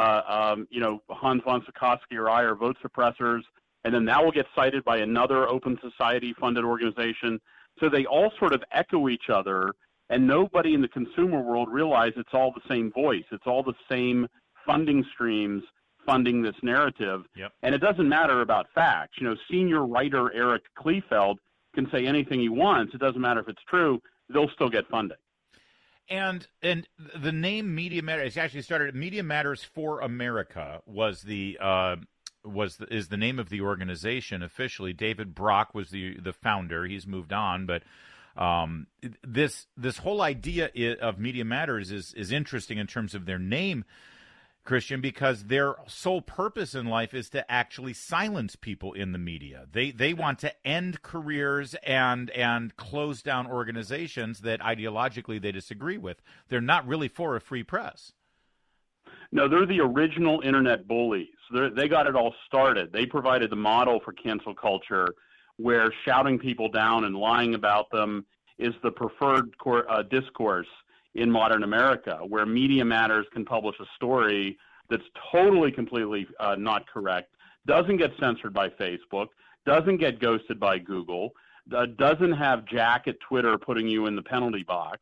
Hans von Spakovsky or I are vote suppressors, and then that will get cited by another Open Society funded organization. So they all sort of echo each other, and nobody in the consumer world realizes it's all the same voice. It's all the same funding streams funding this narrative. Yep. And it doesn't matter about facts. Senior writer Eric Kleefeld can say anything he wants. It doesn't matter if it's true. They'll still get funding. And the name Media Matters actually started. Media Matters for America is the name of the organization officially. David Brock was the founder. He's moved on, but this whole idea of Media Matters is interesting in terms of their name, Christian, because their sole purpose in life is to actually silence people in the media. They want to end careers and close down organizations that ideologically they disagree with. They're not really for a free press. No, they're the original internet bullies. They got it all started. They provided the model for cancel culture, where shouting people down and lying about them is the preferred discourse in modern America, where Media Matters can publish a story that's totally, completely not correct, doesn't get censored by Facebook, doesn't get ghosted by Google, doesn't have Jack at Twitter putting you in the penalty box,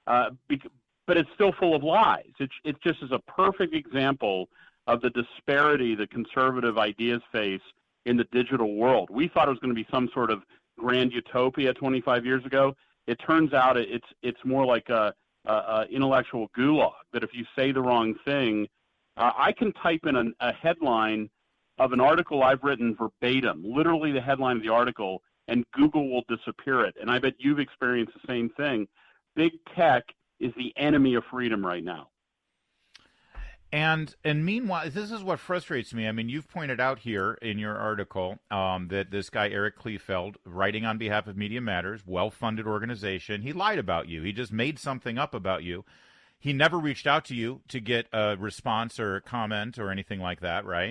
but it's still full of lies. It just is a perfect example of the disparity that conservative ideas face in the digital world. We thought it was going to be some sort of grand utopia 25 years ago. It turns out it's more like a intellectual gulag, that if you say the wrong thing, I can type in a headline of an article I've written verbatim, literally the headline of the article, and Google will disappear it. And I bet you've experienced the same thing. Big tech is the enemy of freedom right now. And meanwhile, this is what frustrates me. I mean, you've pointed out here in your article that this guy, Eric Kleefeld, writing on behalf of Media Matters, well-funded organization, he lied about you. He just made something up about you. He never reached out to you to get a response or a comment or anything like that, right?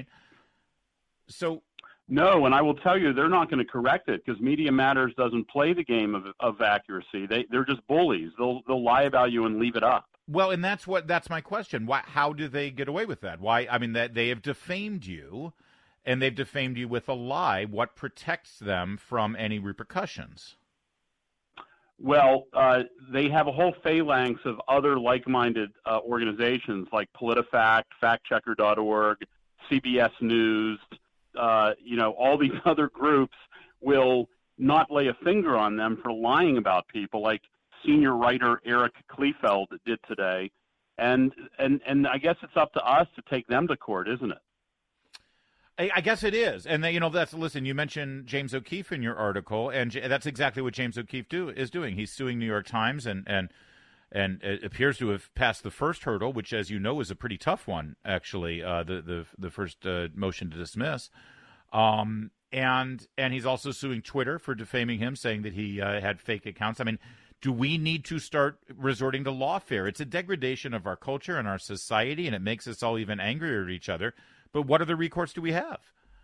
So no, and I will tell you, they're not going to correct it, because Media Matters doesn't play the game of accuracy. They're just bullies. They'll lie about you and leave it up. Well, and that's my question. How do they get away with that? Why? I mean, that they have defamed you, and they've defamed you with a lie. What protects them from any repercussions? Well, they have a whole phalanx of other like-minded organizations like PolitiFact, FactChecker.org, CBS News. All these other groups will not lay a finger on them for lying about people, like senior writer Eric Kleefeld did today. And I guess it's up to us to take them to court, isn't it? I guess it is. And, listen, you mentioned James O'Keefe in your article, and that's exactly what James O'Keefe is doing. He's suing New York Times and and it appears to have passed the first hurdle, which, as you know, is a pretty tough one, actually, the first motion to dismiss. And he's also suing Twitter for defaming him, saying that he had fake accounts. I mean, do we need to start resorting to lawfare? It's a degradation of our culture and our society, and it makes us all even angrier at each other. But what other recourse do we have?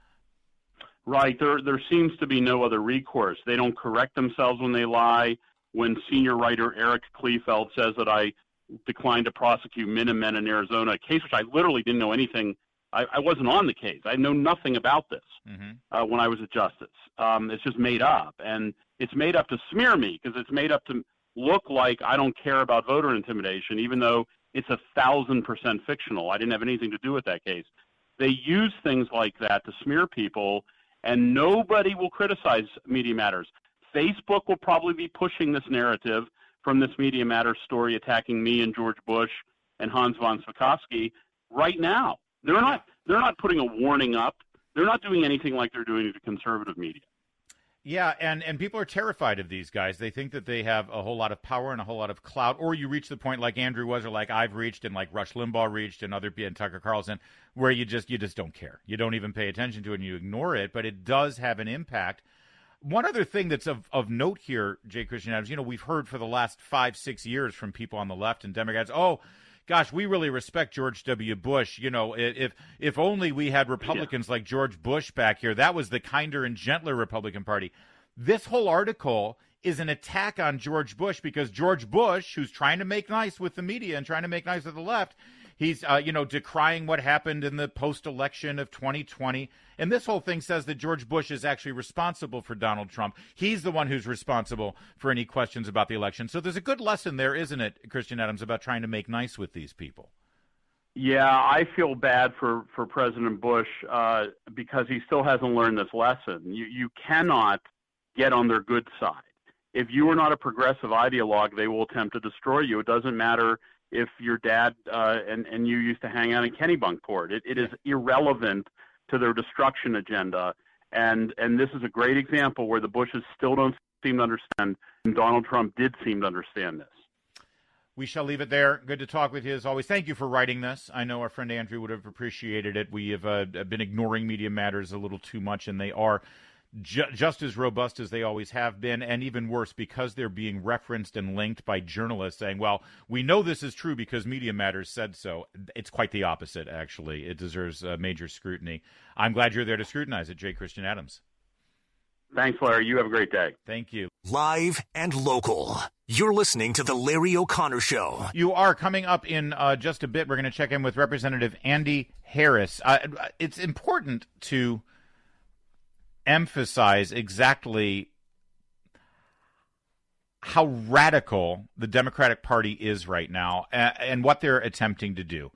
Right. There seems to be no other recourse. They don't correct themselves when they lie. When senior writer Eric Kleefeld says that I declined to prosecute Minutemen in Arizona, a case which I literally didn't know anything. I wasn't on the case. I know nothing about this when I was at Justice. It's just made up. And it's made up to smear me, because it's made up to look like I don't care about voter intimidation, even though it's 1,000% fictional. I didn't have anything to do with that case. They use things like that to smear people, and nobody will criticize Media Matters. Facebook will probably be pushing this narrative from this Media Matters story attacking me and George Bush and Hans von Spakovsky right now. They're not putting a warning up. They're not doing anything like they're doing to conservative media. Yeah, and people are terrified of these guys. They think that they have a whole lot of power and a whole lot of clout, or you reach the point like Andrew was, or like I've reached, and like Rush Limbaugh reached, and and Tucker Carlson, where you just don't care. You don't even pay attention to it, and you ignore it, but it does have an impact. One other thing that's of note here, J. Christian Adams, we've heard for the last 5-6 years from people on the left and Democrats, gosh, we really respect George W. Bush. If only we had Republicans like George Bush back here, that was the kinder and gentler Republican Party. This whole article is an attack on George Bush, because George Bush, who's trying to make nice with the media and trying to make nice with the left, he's, decrying what happened in the post-election of 2020. And this whole thing says that George Bush is actually responsible for Donald Trump. He's the one who's responsible for any questions about the election. So there's a good lesson there, isn't it, Christian Adams, about trying to make nice with these people? Yeah, I feel bad for President Bush because he still hasn't learned this lesson. You cannot get on their good side. If you are not a progressive ideologue, they will attempt to destroy you. It doesn't matter if your dad and you used to hang out in Kennebunkport. It is irrelevant to their destruction agenda. And this is a great example where the Bushes still don't seem to understand, and Donald Trump did seem to understand this. We shall leave it there. Good to talk with you as always. Thank you for writing this. I know our friend Andrew would have appreciated it. We have been ignoring Media Matters a little too much, and they are just as robust as they always have been, and even worse, because they're being referenced and linked by journalists saying, well, we know this is true because Media Matters said so. It's quite the opposite, actually. It deserves major scrutiny. I'm glad you're there to scrutinize it, J. Christian Adams. Thanks, Larry. You have a great day. Thank you. Live and local. You're listening to The Larry O'Connor Show. You are. Coming up in just a bit, we're going to check in with Representative Andy Harris. It's important to emphasize exactly how radical the Democratic Party is right now and what they're attempting to do.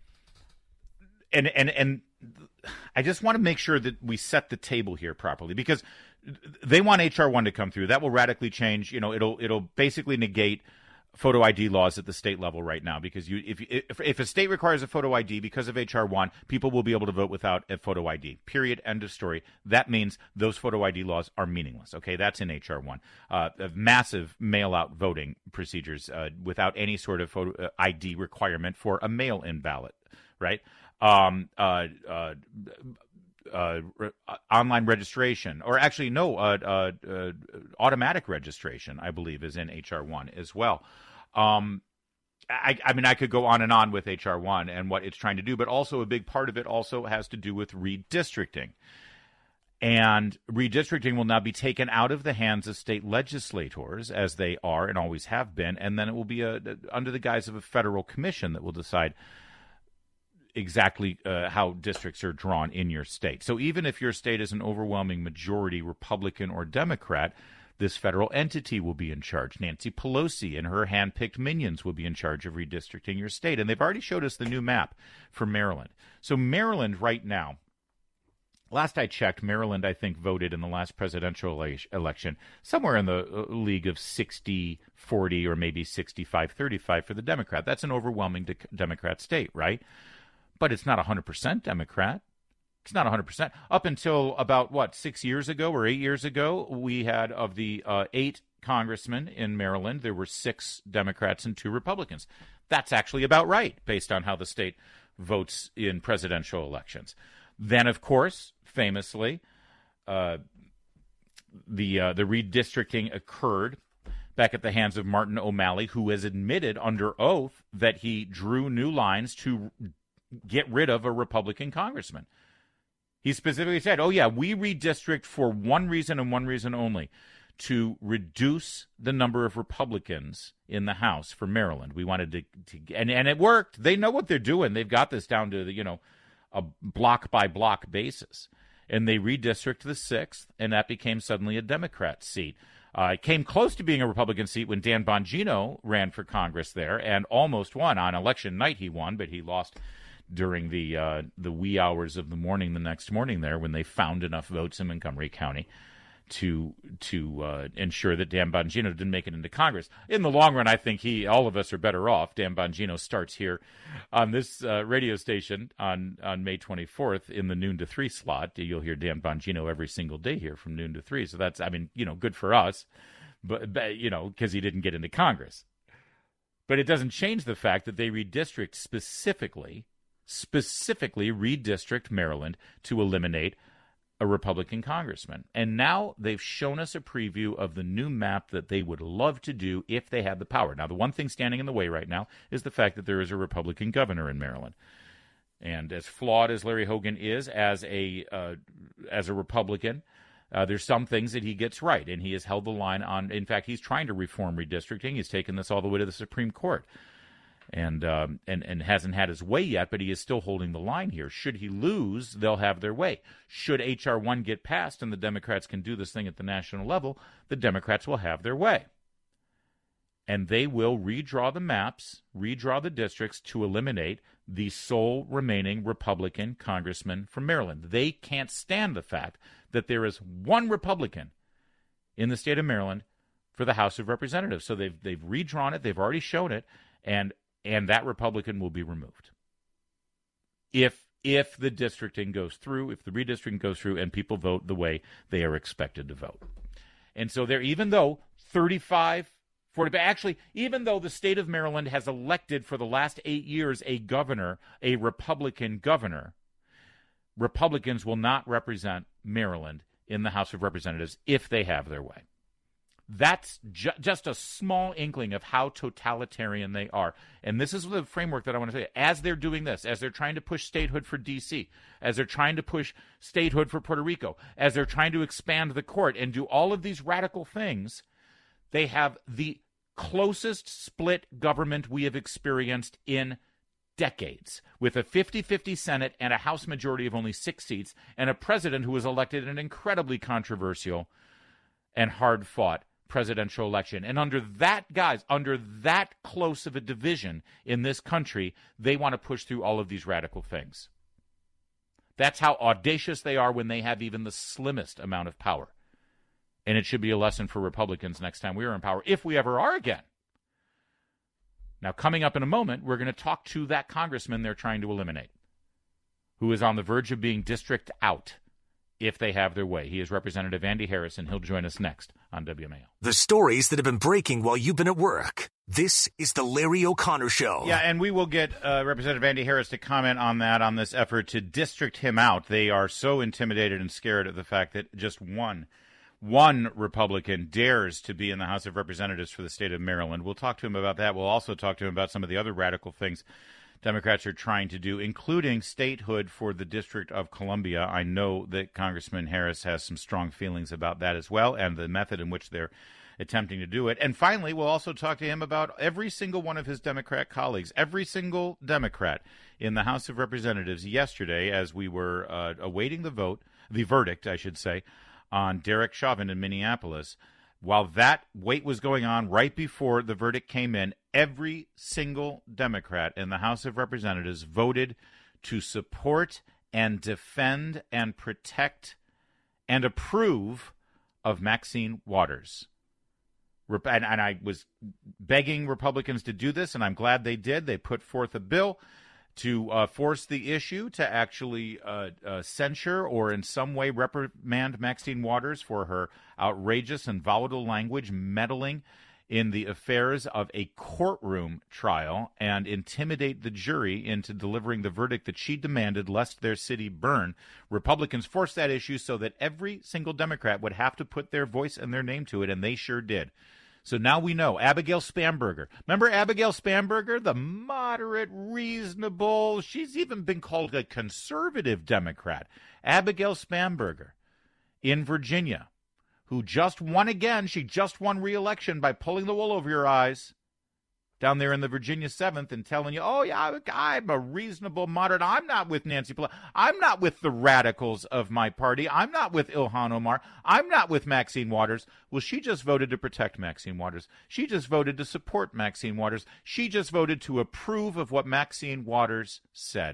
And I just want to make sure that we set the table here properly, because they want H.R. 1 to come through. That will radically change. It'll basically negate photo ID laws at the state level right now, because if a state requires a photo ID because of H.R. 1, people will be able to vote without a photo ID. Period. End of story. That means those photo ID laws are meaningless. Okay, that's in H.R. 1. Massive mail-out voting procedures without any sort of photo ID requirement for a mail-in ballot, right? Online registration, or actually automatic registration, I believe, is in H.R. 1 as well. I mean, I could go on and on with H.R. 1 and what it's trying to do, but also a big part of it also has to do with redistricting. And redistricting will now be taken out of the hands of state legislators, as they are and always have been, and then it will be under the guise of a federal commission that will decide exactly how districts are drawn in your state. So even if your state is an overwhelming majority Republican or Democrat, this federal entity will be in charge. Nancy Pelosi and her hand-picked minions will be in charge of redistricting your state. And they've already showed us the new map for Maryland. So Maryland right now, last I checked, Maryland, I think, voted in the last presidential election somewhere in the league of 60-40 or maybe 65-35 for the Democrat. That's an overwhelming Democrat state, right? But it's not 100% Democrat. It's not 100%. Up until about, 6 years ago or 8 years ago, we had, of the 8 congressmen in Maryland, there were 6 Democrats and 2 Republicans. That's actually about right, based on how the state votes in presidential elections. Then, of course, famously, the redistricting occurred back at the hands of Martin O'Malley, who has admitted under oath that he drew new lines to get rid of a Republican congressman. He specifically said, we redistrict for one reason and one reason only, to reduce the number of Republicans in the House for Maryland. We wanted to and it worked. They know what they're doing. They've got this down to, a block-by-block basis. And they redistricted the 6th, and that became suddenly a Democrat seat. It came close to being a Republican seat when Dan Bongino ran for Congress there and almost won. On election night he won, but he lost during the wee hours of the morning the next morning there when they found enough votes in Montgomery County to ensure that Dan Bongino didn't make it into Congress. In the long run, I think all of us are better off. Dan Bongino starts here on this radio station on May 24th in the noon to 3 slot. You'll hear Dan Bongino every single day here from noon to 3. So that's, good for us, but because he didn't get into Congress. But it doesn't change the fact that they redistrict specifically redistrict Maryland to eliminate a Republican congressman. And now they've shown us a preview of the new map that they would love to do if they had the power. Now, the one thing standing in the way right now is the fact that there is a Republican governor in Maryland. And as flawed as Larry Hogan is as a Republican, there's some things that he gets right, and he has held the line on. In fact, he's trying to reform redistricting. He's taken this all the way to the Supreme Court. And hasn't had his way yet, but he is still holding the line here. Should he lose, they'll have their way. Should H.R. 1 get passed and the Democrats can do this thing at the national level, the Democrats will have their way. And they will redraw the maps, redraw the districts to eliminate the sole remaining Republican congressman from Maryland. They can't stand the fact that there is one Republican in the state of Maryland for the House of Representatives. So they've redrawn it, they've already shown it, and that Republican will be removed if the districting goes through, if the redistricting goes through, and people vote the way they are expected to vote. And so even though 35, 40, actually, even though the state of Maryland has elected for the last 8 years a governor, a Republican governor, Republicans will not represent Maryland in the House of Representatives if they have their way. That's just a small inkling of how totalitarian they are. And this is the framework that I want to say. As they're doing this, as they're trying to push statehood for D.C., as they're trying to push statehood for Puerto Rico, as they're trying to expand the court and do all of these radical things, they have the closest split government we have experienced in decades, with a 50-50 Senate and a House majority of only 6 seats, and a president who was elected in an incredibly controversial and hard-fought presidential election. And under that close of a division in this country, they want to push through all of these radical things. That's how audacious they are when they have even the slimmest amount of power. And it should be a lesson for Republicans next time we are in power, if we ever are again. Now, coming up in a moment, we're going to talk to that congressman they're trying to eliminate, who is on the verge of being district out if they have their way. He is Representative Andy Harris, and he'll join us next on WMAL. The stories that have been breaking while you've been at work. This is the Larry O'Connor Show. Yeah, and we will get Representative Andy Harris to comment on that, on this effort to district him out. They are so intimidated and scared at the fact that just one Republican dares to be in the House of Representatives for the state of Maryland. We'll talk to him about that. We'll also talk to him about some of the other radical things Democrats are trying to do, including statehood for the District of Columbia. I know that Congressman Harris has some strong feelings about that as well, and the method in which they're attempting to do it. And finally, we'll also talk to him about every single one of his Democrat colleagues, every single Democrat in the House of Representatives yesterday, as we were awaiting the verdict, I should say, on Derek Chauvin in Minneapolis. While that wait was going on right before the verdict came in, every single Democrat in the House of Representatives voted to support and defend and protect and approve of Maxine Waters. And I was begging Republicans to do this, and I'm glad they did. They put forth a bill to force the issue, to actually censure or in some way reprimand Maxine Waters for her outrageous and volatile language, meddling in the affairs of a courtroom trial, and intimidate the jury into delivering the verdict that she demanded, lest their city burn. Republicans forced that issue so that every single Democrat would have to put their voice and their name to it, and they sure did. So now we know. Abigail Spanberger. Remember Abigail Spanberger? The moderate, reasonable, she's even been called a conservative Democrat. Abigail Spanberger in Virginia, who just won again. She just won re-election by pulling the wool over your eyes down there in the Virginia 7th and telling you, oh, yeah, I'm a reasonable moderate. I'm not with Nancy Pelosi. I'm not with the radicals of my party. I'm not with Ilhan Omar. I'm not with Maxine Waters. Well, she just voted to protect Maxine Waters. She just voted to support Maxine Waters. She just voted to approve of what Maxine Waters said.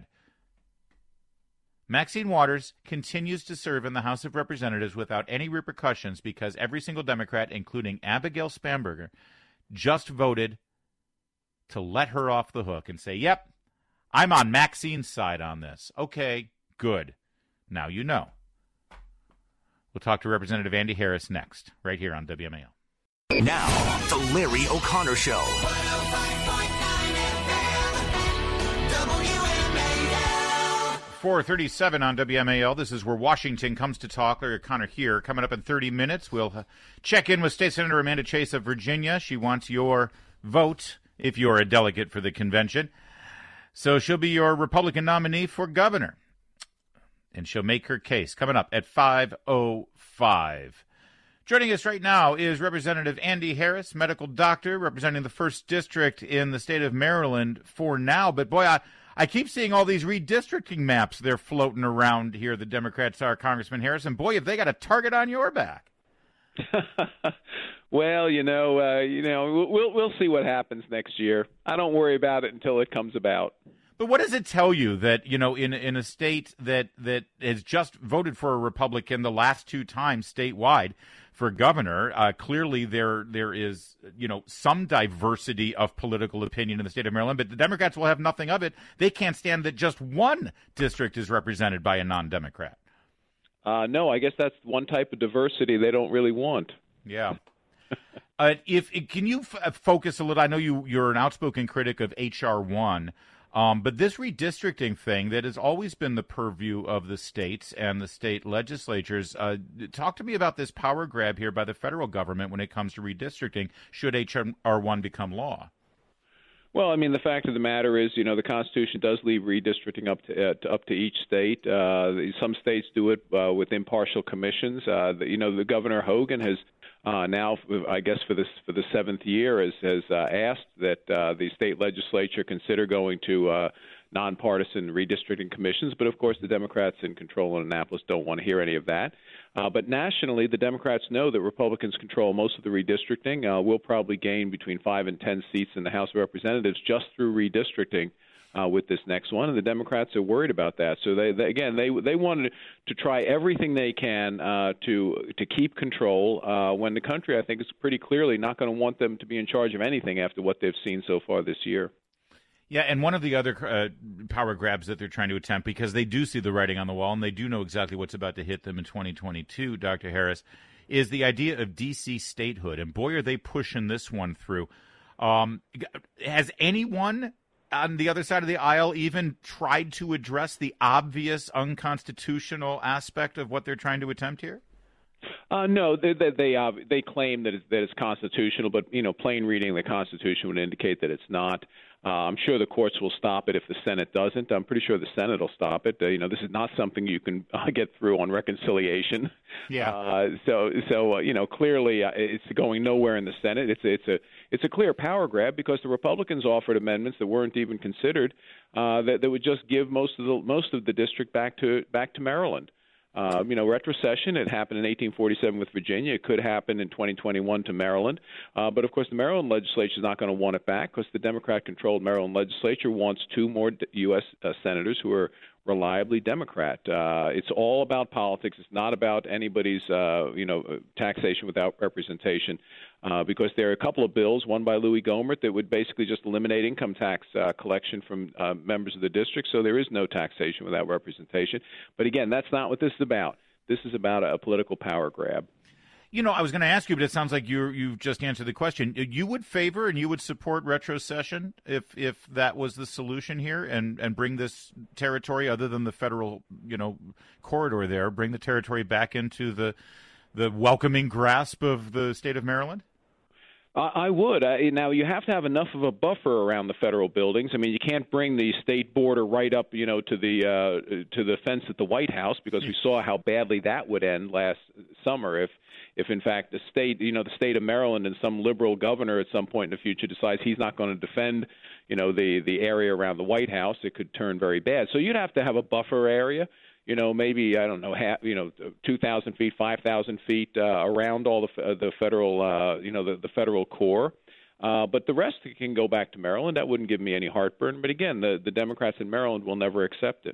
Maxine Waters continues to serve in the House of Representatives without any repercussions because every single Democrat, including Abigail Spanberger, just voted to let her off the hook and say, yep, I'm on Maxine's side on this. Okay, good. Now you know. We'll talk to Representative Andy Harris next, right here on WMAL. Now, the Larry O'Connor Show. 4:37 on WMAL. This is where Washington comes to talk. Larry O'Connor here. Coming up in 30 minutes, we'll check in with State Senator Amanda Chase of Virginia. She wants your vote if you're a delegate for the convention. So she'll be your Republican nominee for governor. And she'll make her case. Coming up at 5:05. Joining us right now is Representative Andy Harris, medical doctor, representing the 1st District in the state of Maryland for now. But boy, I keep seeing all these redistricting maps they're floating around here, the Democrats are, Congressman Harris, and boy, have they got a target on your back. Well, we'll see what happens next year. I don't worry about it until it comes about. But what does it tell you that, in a state that has just voted for a Republican the last 2 times statewide for governor, clearly there is, some diversity of political opinion in the state of Maryland, but the Democrats will have nothing of it. They can't stand that just one district is represented by a non-Democrat. No, I guess that's one type of diversity they don't really want. Yeah. Can you focus a little? I know you're an outspoken critic of H.R. 1. But this redistricting thing that has always been the purview of the states and the state legislatures, talk to me about this power grab here by the federal government when it comes to redistricting, should H.R. 1 become law. Well, I mean, the fact of the matter is, the Constitution does leave redistricting up to each state. Some states do it with impartial commissions. The Governor Hogan has now, I guess for the 7th year, has asked that the state legislature consider going to nonpartisan redistricting commissions. But of course, the Democrats in control in Annapolis don't want to hear any of that. But nationally, the Democrats know that Republicans control most of the redistricting. We'll probably gain between 5 and 10 seats in the House of Representatives just through redistricting with this next one, and the Democrats are worried about that. So they wanted to try everything they can to keep control when the country, I think, is pretty clearly not going to want them to be in charge of anything after what they've seen so far this year. Yeah, and one of the other power grabs that they're trying to attempt, because they do see the writing on the wall and they do know exactly what's about to hit them in 2022, Dr. Harris, is the idea of D.C. statehood. And boy, are they pushing this one through. Has anyone on the other side of the aisle even tried to address the obvious unconstitutional aspect of what they're trying to attempt here? No, they claim that it's constitutional, but plain reading the Constitution would indicate that it's not. I'm sure the courts will stop it if the Senate doesn't. I'm pretty sure the Senate will stop it. This is not something you can get through on reconciliation. Yeah. So clearly it's going nowhere in the Senate. It's a clear power grab because the Republicans offered amendments that weren't even considered that would just give most of the district back to Maryland. Retrocession, it happened in 1847 with Virginia. It could happen in 2021 to Maryland. But, of course, the Maryland legislature is not going to want it back because the Democrat-controlled Maryland legislature wants 2 more U.S. senators who are reliably Democrat. It's all about politics. It's not about anybody's, taxation without representation, because there are a couple of bills, one by Louis Gohmert, that would basically just eliminate income tax collection from members of the district, so there is no taxation without representation. But again, that's not what this is about. This is about a political power grab. You know, I was going to ask you, but it sounds like you've just answered the question. You would favor and you would support retrocession if that was the solution here, and bring this territory, other than the federal, corridor there, bring the territory back into the welcoming grasp of the state of Maryland? I would. Now, you have to have enough of a buffer around the federal buildings. I mean, you can't bring the state border right up, to the fence at the White House, because we saw how badly that would end last summer if in fact the state of Maryland and some liberal governor at some point in the future decides he's not going to defend, the area around the White House. It could turn very bad. So you'd have to have a buffer area. Maybe, I don't know, 2,000 feet, 5,000 feet around all the federal, the federal core. But the rest can go back to Maryland. That wouldn't give me any heartburn. But again, the Democrats in Maryland will never accept it.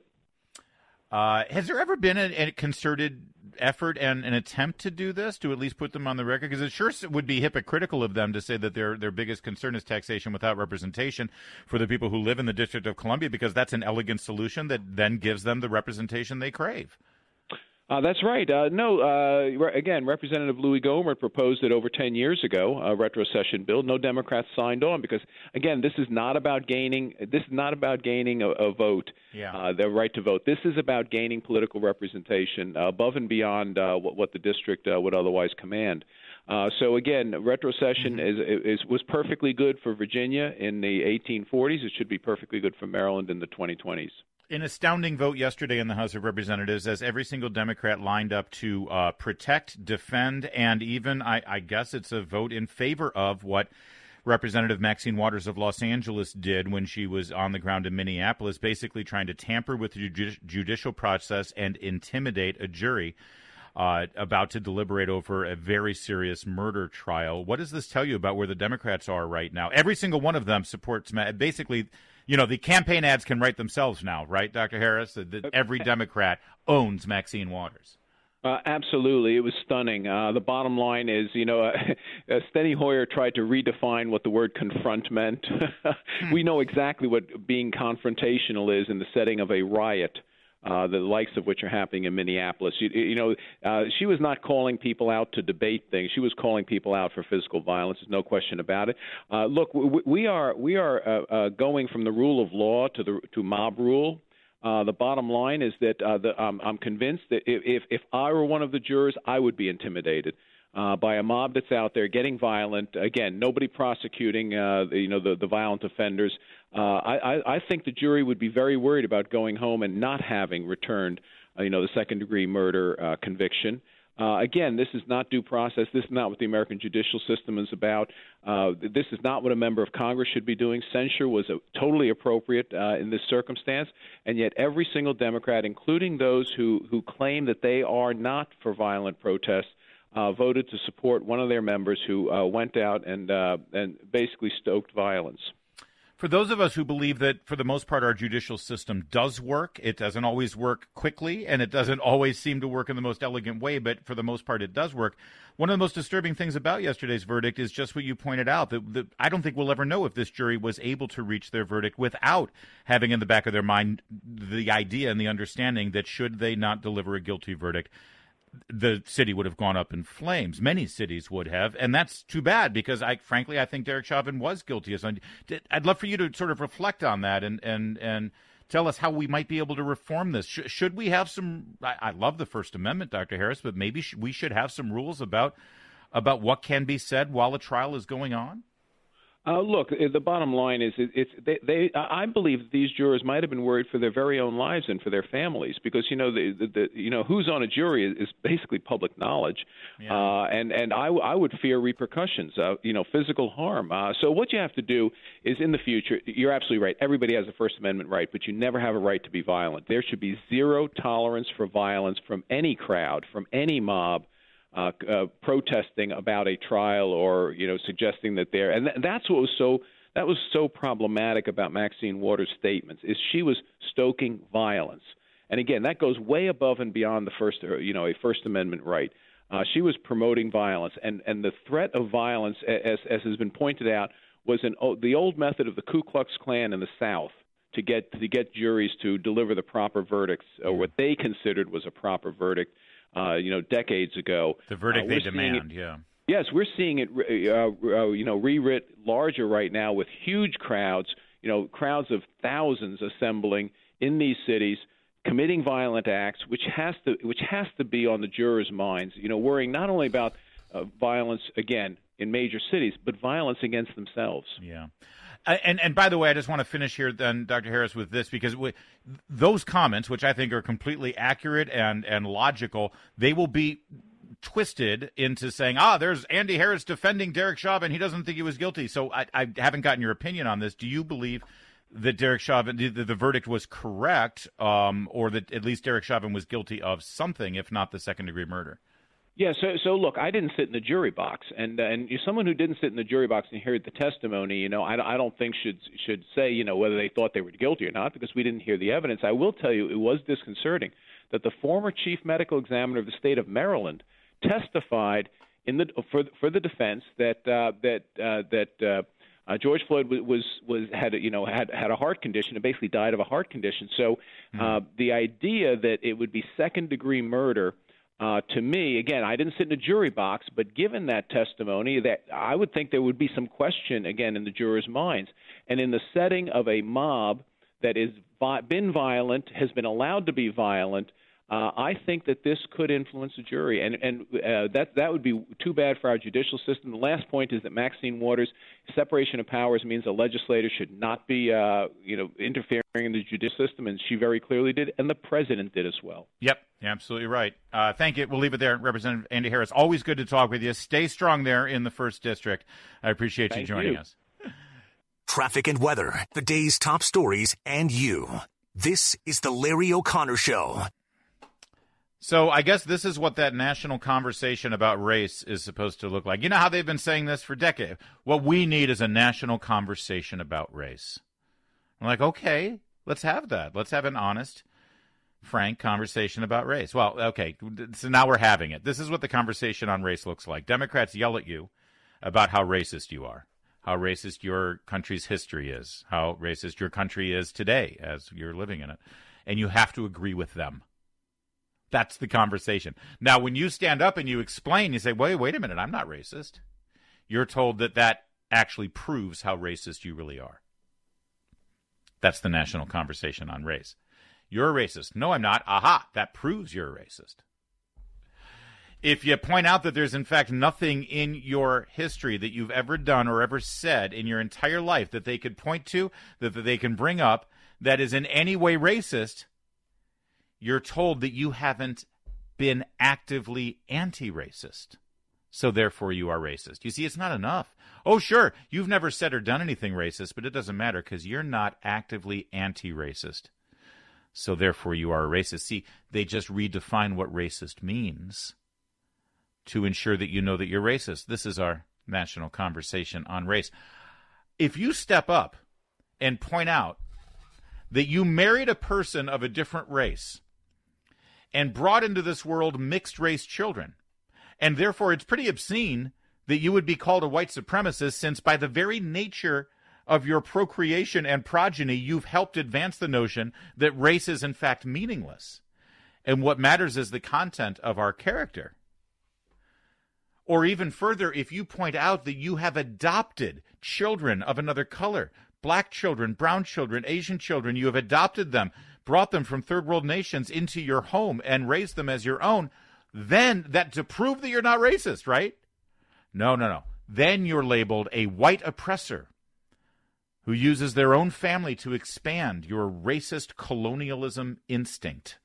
Has there ever been a concerted effort and an attempt to do this, to at least put them on the record? Because it sure would be hypocritical of them to say that their biggest concern is taxation without representation for the people who live in the District of Columbia, because that's an elegant solution that then gives them the representation they crave. That's right. Again, Representative Louis Gohmert proposed it over 10 years ago, a retrocession bill. No Democrats signed on because, again, this is not about gaining. This is not about gaining a vote, the right to vote. This is about gaining political representation above and beyond what the district would otherwise command. So again, retrocession was perfectly good for Virginia in the 1840s. It should be perfectly good for Maryland in the 2020s. An astounding vote yesterday in the House of Representatives, as every single Democrat lined up to protect, defend, and even, I guess it's a vote in favor of what Representative Maxine Waters of Los Angeles did when she was on the ground in Minneapolis, basically trying to tamper with the judicial process and intimidate a jury about to deliberate over a very serious murder trial. What does this tell you about where the Democrats are right now? Every single one of them supports, basically, the campaign ads can write themselves now, right, Dr. Harris? That every Democrat owns Maxine Waters. Absolutely. It was stunning. The bottom line is, Steny Hoyer tried to redefine what the word confront meant. We know exactly what being confrontational is in the setting of a riot. The likes of which are happening in Minneapolis. She was not calling people out to debate things. She was calling people out for physical violence. There's no question about it. Look, we are going from the rule of law to mob rule. The bottom line is that I'm convinced that if I were one of the jurors, I would be intimidated by a mob that's out there getting violent. Again, nobody prosecuting the violent offenders. I think the jury would be very worried about going home and not having returned, the second-degree murder conviction. Again, this is not due process. This is not what the American judicial system is about. This is not what a member of Congress should be doing. Censure was totally appropriate in this circumstance, and yet every single Democrat, including those who claim that they are not for violent protests, voted to support one of their members who went out and basically stoked violence. For those of us who believe that, for the most part, our judicial system does work, it doesn't always work quickly, and it doesn't always seem to work in the most elegant way, but for the most part, it does work. One of the most disturbing things about yesterday's verdict is just what you pointed out, that I don't think we'll ever know if this jury was able to reach their verdict without having in the back of their mind the idea and the understanding that should they not deliver a guilty verdict, the city would have gone up in flames. Many cities would have, and that's too bad because, frankly, I think Derek Chauvin was guilty. I'd love for you to sort of reflect on that and tell us how we might be able to reform this. Should we have some? I love the First Amendment, Dr. Harris, but maybe we should have some rules about what can be said while a trial is going on. Look, the bottom line is, I believe these jurors might have been worried for their very own lives and for their families because who's on a jury is basically public knowledge, and I would fear repercussions, physical harm. So what you have to do is, in the future, you're absolutely right. Everybody has a First Amendment right, but you never have a right to be violent. There should be zero tolerance for violence from any crowd, from any mob. Protesting about a trial or suggesting that that's what was so problematic about Maxine Waters' statements is she was stoking violence. And again, that goes way above and beyond a First Amendment right. She was promoting violence, and the threat of violence, as has been pointed out, was the old method of the Ku Klux Klan in the South to get juries to deliver the proper verdicts, or what they considered was a proper verdict, decades ago. The verdict they demand, yeah. Yes, we're seeing it, rewrit larger right now with huge crowds, crowds of thousands assembling in these cities, committing violent acts, which has to be on the jurors' minds. Worrying not only about violence again in major cities, but violence against themselves. Yeah. And by the way, I just want to finish here then, Dr. Harris, with this, because those comments, which I think are completely accurate and logical, they will be twisted into saying, there's Andy Harris defending Derek Chauvin. He doesn't think he was guilty. So I haven't gotten your opinion on this. Do you believe that Derek Chauvin, the verdict was correct, or that at least Derek Chauvin was guilty of something, if not the second-degree murder? Yeah, so look, I didn't sit in the jury box, and someone who didn't sit in the jury box and heard the testimony, I don't think should say, whether they thought they were guilty or not, because we didn't hear the evidence. I will tell you, it was disconcerting that the former chief medical examiner of the state of Maryland testified for the defense that George Floyd had a heart condition and basically died of a heart condition. So the idea that it would be second-degree murder. To me, again, I didn't sit in a jury box, but given that testimony, that I would think there would be some question, again, in the jurors' minds. And in the setting of a mob that has been violent, has been allowed to be violent, I think that this could influence the jury. And that would be too bad for our judicial system. The last point is that Maxine Waters, separation of powers means a legislator should not be interfering in the judicial system, and she very clearly did, and the president did as well. Yep, you're absolutely right. Thank you. We'll leave it there. Representative Andy Harris, always good to talk with you. Stay strong there in the 1st District. I appreciate you joining us. Traffic and weather, the day's top stories, and you. This is the Larry O'Connor Show. So I guess this is what that national conversation about race is supposed to look like. You know how they've been saying this for decades? What we need is a national conversation about race. I'm like, okay, let's have that. Let's have an honest, frank conversation about race. Well, okay, so now we're having it. This is what the conversation on race looks like. Democrats yell at you about how racist you are, how racist your country's history is, how racist your country is today as you're living in it, and you have to agree with them. That's the conversation. Now, when you stand up and you explain, you say, wait a minute, I'm not racist. You're told that actually proves how racist you really are. That's the national conversation on race. You're a racist. No, I'm not. Aha, that proves you're a racist. If you point out that there's, in fact, nothing in your history that you've ever done or ever said in your entire life that they could point to, that they can bring up, that is in any way racist, you're told that you haven't been actively anti-racist. So therefore you are racist. You see, it's not enough. Oh, sure, you've never said or done anything racist, but it doesn't matter because you're not actively anti-racist. So therefore you are a racist. See, they just redefine what racist means to ensure that you know that you're racist. This is our national conversation on race. If you step up and point out that you married a person of a different race and brought into this world mixed-race children, and therefore it's pretty obscene that you would be called a white supremacist, since by the very nature of your procreation and progeny, you've helped advance the notion that race is in fact meaningless, and what matters is the content of our character. Or even further, if you point out that you have adopted children of another color, black children, brown children, Asian children, you have adopted them, brought them from third world nations into your home and raised them as your own, then that to prove that you're not racist, right? No. Then you're labeled a white oppressor who uses their own family to expand your racist colonialism instinct.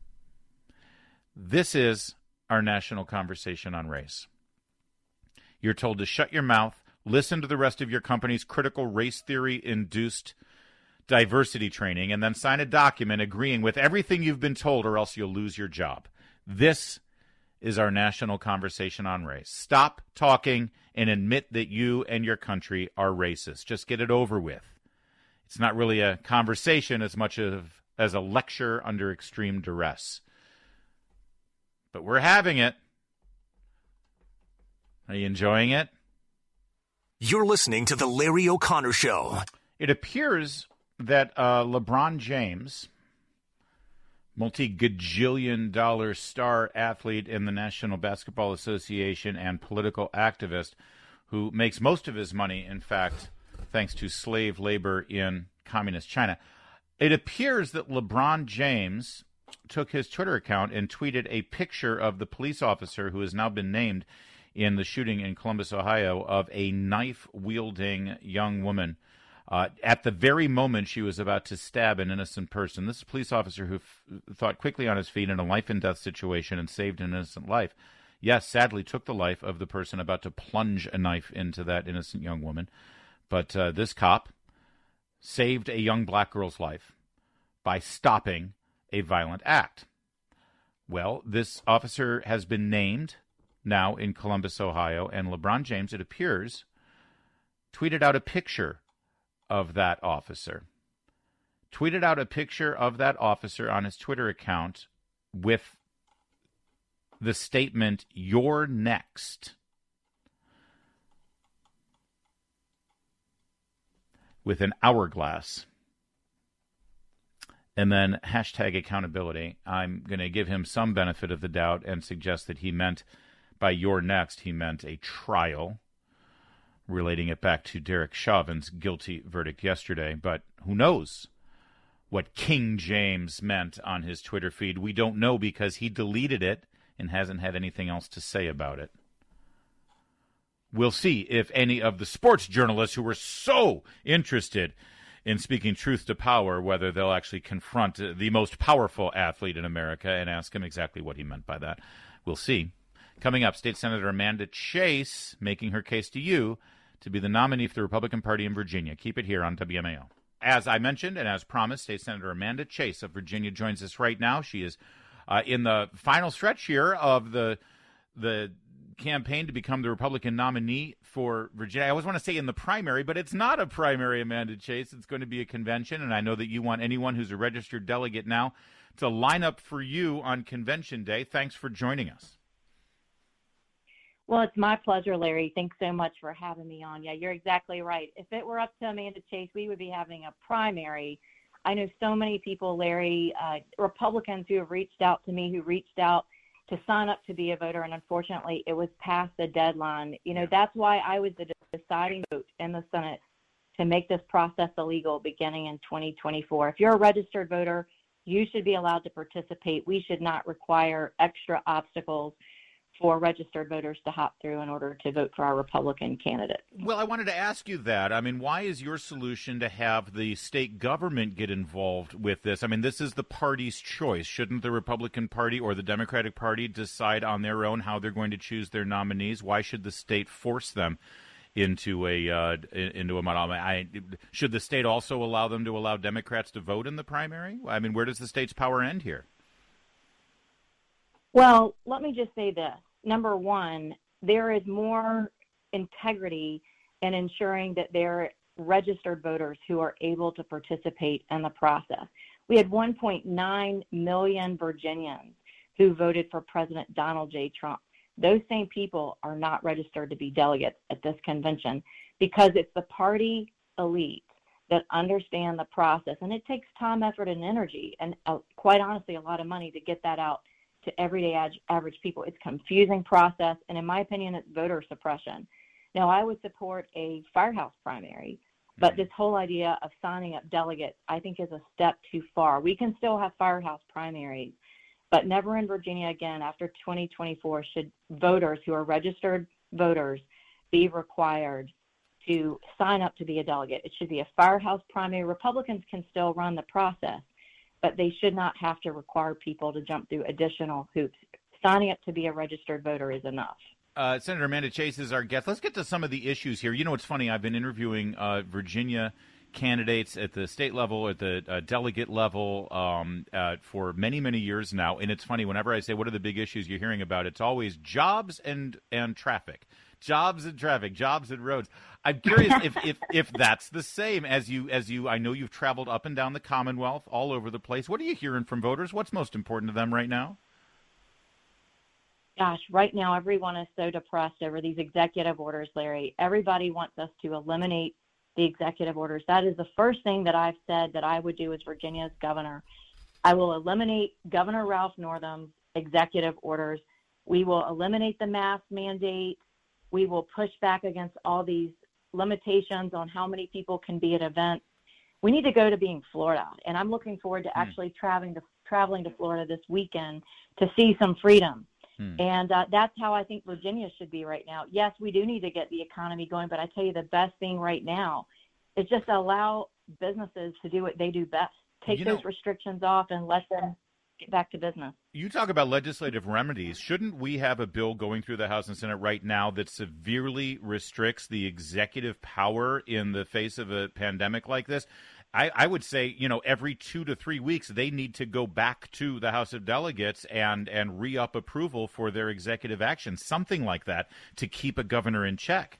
This is our national conversation on race. You're told to shut your mouth, listen to the rest of your company's critical race theory-induced diversity training, and then sign a document agreeing with everything you've been told, or else you'll lose your job. This is our national conversation on race. Stop talking and admit that you and your country are racist. Just get it over with. It's not really a conversation as much of as a lecture under extreme duress. But we're having it. Are you enjoying it? You're listening to The Larry O'Connor Show. It appears that LeBron James, multi-gajillion-dollar star athlete in the National Basketball Association and political activist who makes most of his money, in fact, thanks to slave labor in communist China. It appears that LeBron James took his Twitter account and tweeted a picture of the police officer who has now been named in the shooting in Columbus, Ohio, of a knife-wielding young woman at the very moment she was about to stab an innocent person. This is a police officer who thought quickly on his feet in a life-and-death situation and saved an innocent life. Yes, sadly took the life of the person about to plunge a knife into that innocent young woman. But this cop saved a young black girl's life by stopping a violent act. Well, this officer has been named now in Columbus, Ohio, and LeBron James, it appears, tweeted out a picture of that officer. Tweeted out a picture of that officer on his Twitter account with the statement, "You're next," with an hourglass. And then hashtag accountability. I'm going to give him some benefit of the doubt and suggest that he meant by "you're next," he meant a trial, relating it back to Derek Chauvin's guilty verdict yesterday. But who knows what King James meant on his Twitter feed? We don't know because he deleted it and hasn't had anything else to say about it. We'll see if any of the sports journalists who were so interested in speaking truth to power, whether they'll actually confront the most powerful athlete in America and ask him exactly what he meant by that. We'll see. Coming up, State Senator Amanda Chase making her case to you to be the nominee for the Republican Party in Virginia. Keep it here on WMAO. As I mentioned and as promised, State Senator Amanda Chase of Virginia joins us right now. She is in the final stretch here of the campaign to become the Republican nominee for Virginia. I always want to say in the primary, but it's not a primary, Amanda Chase. It's going to be a convention, and I know that you want anyone who's a registered delegate now to line up for you on Convention Day. Thanks for joining us. Well, it's my pleasure, Larry. Thanks so much for having me on. Yeah, you're exactly right. If it were up to Amanda Chase, we would be having a primary. I know so many people, Larry, Republicans who have reached out to me, who reached out to sign up to be a voter, and unfortunately it was past the deadline. You know, that's why I was the deciding vote in the Senate to make this process illegal beginning in 2024. If you're a registered voter, you should be allowed to participate. We should not require extra obstacles for registered voters to hop through in order to vote for our Republican candidate. Well, I wanted to ask you that. I mean, why is your solution to have the state government get involved with this? I mean, this is the party's choice. Shouldn't the Republican Party or the Democratic Party decide on their own how they're going to choose their nominees? Why should the state force them into a model? Should the state also allow them to allow Democrats to vote in the primary? I mean, where does the state's power end here? Well, let me just say this. Number one, there is more integrity in ensuring that there are registered voters who are able to participate in the process. We had 1.9 million Virginians who voted for President Donald J. Trump. Those same people are not registered to be delegates at this convention because it's the party elite that understand the process. And it takes time, effort, and energy, and quite honestly, a lot of money to get that out to everyday average people. It's a confusing process, and in my opinion, it's voter suppression. Now, I would support a firehouse primary, but this whole idea of signing up delegates, I think, is a step too far. We can still have firehouse primaries, but never in Virginia again after 2024 should voters who are registered voters be required to sign up to be a delegate. It should be a firehouse primary. Republicans can still run the process, but they should not have to require people to jump through additional hoops. Signing up to be a registered voter is enough. Senator Amanda Chase is our guest. Let's get to some of the issues here. You know, it's funny. I've been interviewing Virginia candidates at the state level, at the delegate level for many, many years now. And it's funny, whenever I say, what are the big issues you're hearing about, it's always jobs and traffic. Jobs and traffic, jobs and roads. I'm curious if that's the same as you. I know you've traveled up and down the Commonwealth, all over the place. What are you hearing from voters? What's most important to them right now? Gosh, right now everyone is so depressed over these executive orders, Larry. Everybody wants us to eliminate the executive orders. That is the first thing that I've said that I would do as Virginia's governor. I will eliminate Governor Ralph Northam's executive orders. We will eliminate the mask mandate. We will push back against all these limitations on how many people can be at events. We need to go to being Florida, and I'm looking forward to actually traveling to Florida this weekend to see some freedom. And that's how I think Virginia should be right now. Yes, we do need to get the economy going, but I tell you the best thing right now is just allow businesses to do what they do best. Take those restrictions off and let them get back to business. You talk about legislative remedies. Shouldn't we have a bill going through the House and Senate right now that severely restricts the executive power in the face of a pandemic like this? I would say, every 2 to 3 weeks, they need to go back to the House of Delegates and re-up approval for their executive action, something like that, to keep a governor in check.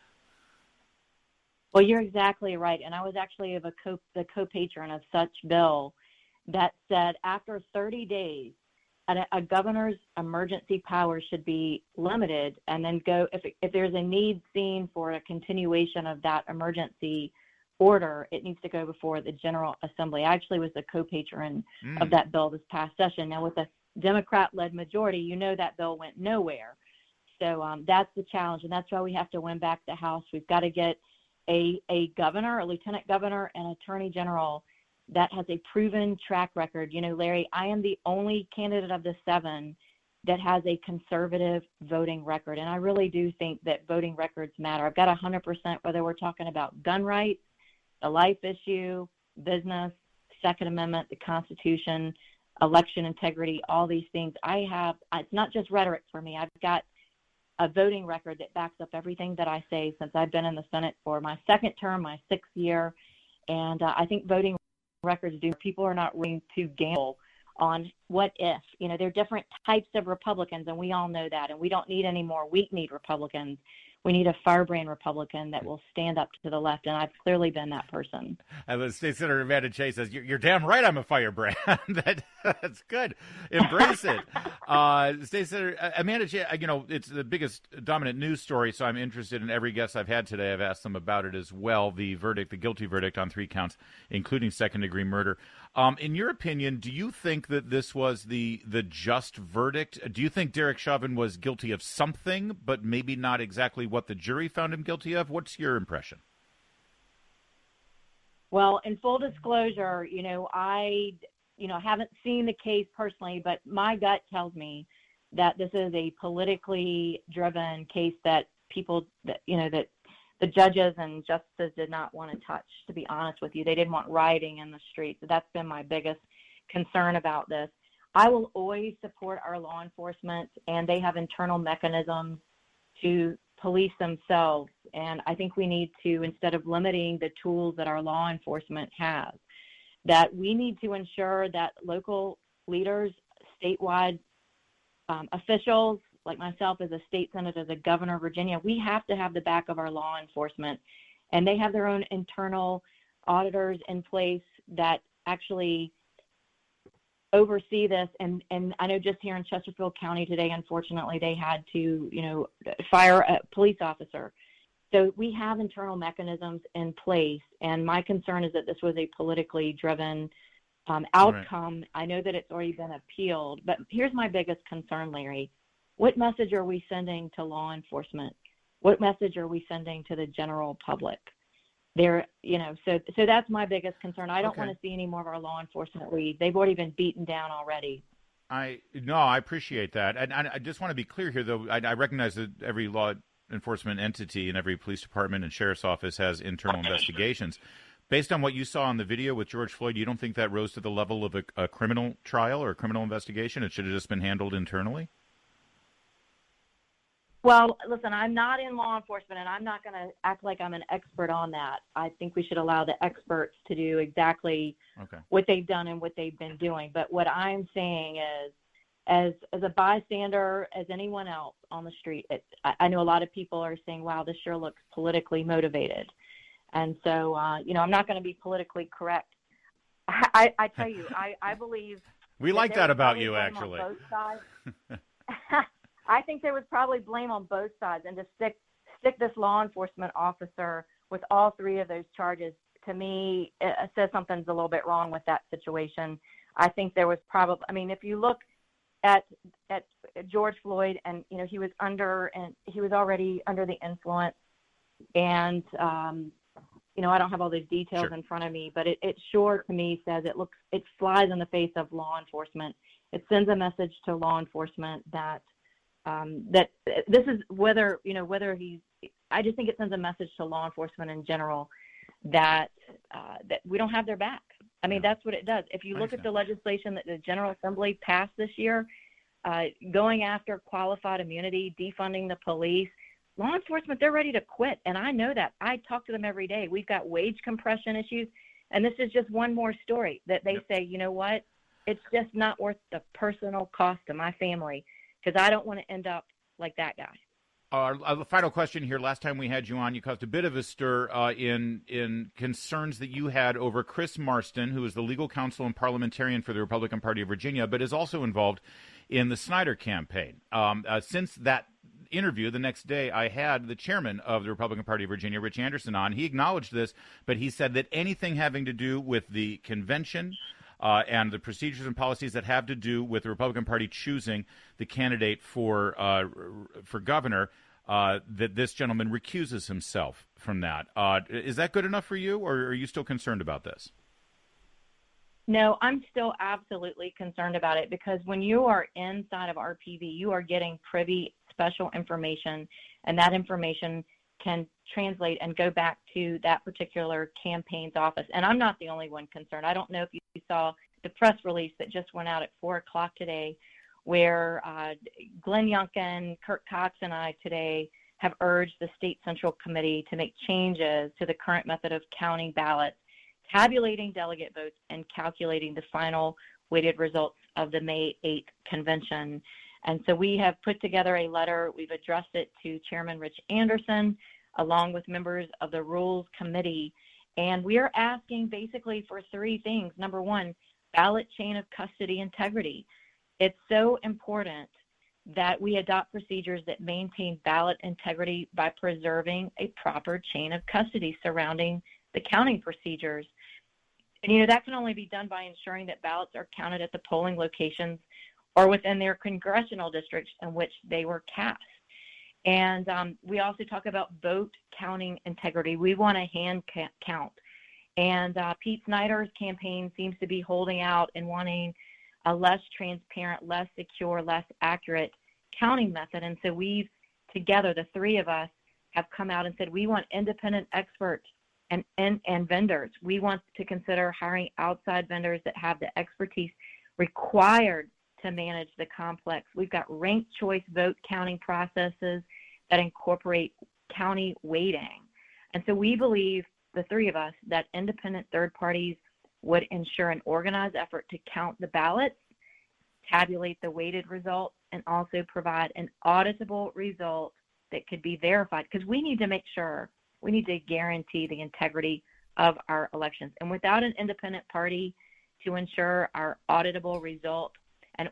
Well, you're exactly right. And I was actually the co-patron of such bill that said after 30 days, a governor's emergency powers should be limited and then go, if there's a need seen for a continuation of that emergency order, it needs to go before the General Assembly. I actually was the co-patron of that bill this past session. Now, with a Democrat-led majority, that bill went nowhere. So that's the challenge, and that's why we have to win back the House. We've got to get a governor, a lieutenant governor, and attorney general that has a proven track record. Larry, I am the only candidate of the 7 that has a conservative voting record, and I really do think that voting records matter. I've got 100%, whether we're talking about gun rights, the life issue, business, Second Amendment, the Constitution, election integrity, all these things. It's not just rhetoric for me. I've got a voting record that backs up everything that I say since I've been in the Senate for my second term, my 6th year. And I think voting records do. People are not willing to gamble on what if. There are different types of Republicans, and we all know that. And we don't need any more weak-kneed Republicans. We need a firebrand Republican that will stand up to the left, and I've clearly been that person. And State Senator Amanda Chase says, you're damn right I'm a firebrand. That's good. Embrace it. State Senator Amanda Chase, it's the biggest dominant news story, so I'm interested in every guest I've had today. I've asked them about it as well, the guilty verdict on 3 counts, including second-degree murder. In your opinion, do you think that this was the just verdict? Do you think Derek Chauvin was guilty of something, but maybe not exactly what the jury found him guilty of? What's your impression? Well, in full disclosure, I haven't seen the case personally, but my gut tells me that this is a politically driven case that that the judges and justices did not want to touch, to be honest with you. They didn't want rioting in the streets. So that's been my biggest concern about this. I will always support our law enforcement, and they have internal mechanisms to police themselves. And I think we need to, instead of limiting the tools that our law enforcement has, that we need to ensure that local leaders, statewide officials, like myself as a state senator, as a governor of Virginia, we have to have the back of our law enforcement. And they have their own internal auditors in place that actually oversee this. And I know just here in Chesterfield County today, unfortunately, they had to, fire a police officer. So we have internal mechanisms in place. And my concern is that this was a politically driven outcome. Right. I know that it's already been appealed, but here's my biggest concern, Larry. What message are we sending to law enforcement? What message are we sending to the general public? So that's my biggest concern. I don't want to see any more of our law enforcement leave. They've already been beaten down already. I appreciate that. And I just want to be clear here, though. I recognize that every law enforcement entity and every police department and sheriff's office has internal investigations. Based on what you saw on the video with George Floyd, you don't think that rose to the level of a criminal trial or a criminal investigation? It should have just been handled internally? Well, listen, I'm not in law enforcement, and I'm not going to act like I'm an expert on that. I think we should allow the experts to do exactly what they've done and what they've been doing. But what I'm saying is as a bystander, as anyone else on the street, I know a lot of people are saying, wow, this sure looks politically motivated. And so, I'm not going to be politically correct. I tell you, I believe we like that about you, actually. Both sides. I think there was probably blame on both sides, and to stick this law enforcement officer with all three of those charges, to me, it says something's a little bit wrong with that situation. I think there was probably, if you look at George Floyd, and he was already under the influence, and I don't have all those details in front of me, but it sure to me says it flies in the face of law enforcement. It sends a message to law enforcement that this is I just think it sends a message to law enforcement in general that we don't have their back. That's what it does. If you look at the legislation that the General Assembly passed this year, going after qualified immunity, defunding the police, law enforcement, they're ready to quit. And I know that. I talk to them every day. We've got wage compression issues. And this is just one more story that they say, you know what? It's just not worth the personal cost to my family, because I don't want to end up like that guy. The final question here. Last time we had you on, you caused a bit of a stir in concerns that you had over Chris Marston, who is the legal counsel and parliamentarian for the Republican Party of Virginia, but is also involved in the Snyder campaign. Since that interview, the next day, I had the chairman of the Republican Party of Virginia, Rich Anderson, on. He acknowledged this, but he said that anything having to do with the convention and the procedures and policies that have to do with the Republican Party choosing the candidate for governor, that this gentleman recuses himself from that. Is that good enough for you, or are you still concerned about this? No, I'm still absolutely concerned about it, because when you are inside of RPV, you are getting privy special information, and that information can translate and go back to that particular campaign's office. And I'm not the only one concerned. I don't know if you saw the press release that just went out at 4 o'clock today, where Glenn Youngkin, Kurt Cox, and I today have urged the State Central Committee to make changes to the current method of counting ballots, tabulating delegate votes, and calculating the final weighted results of the May 8th convention. And so we have put together a letter. We've addressed it to Chairman Rich Anderson, along with members of the Rules Committee. And we are asking basically for three things. Number one, ballot chain of custody integrity. It's so important that we adopt procedures that maintain ballot integrity by preserving a proper chain of custody surrounding the counting procedures. And, that can only be done by ensuring that ballots are counted at the polling locations or within their congressional districts in which they were cast. And we also talk about vote counting integrity. We want a hand count. And Pete Snyder's campaign seems to be holding out and wanting a less transparent, less secure, less accurate counting method. And so we've, together, the three of us, have come out and said we want independent experts and vendors. We want to consider hiring outside vendors that have the expertise required to manage the complex. We've got ranked choice vote counting processes that incorporate county weighting. And so we believe, the three of us, that independent third parties would ensure an organized effort to count the ballots, tabulate the weighted results, and also provide an auditable result that could be verified, because we need to guarantee the integrity of our elections. And without an independent party to ensure our auditable result, an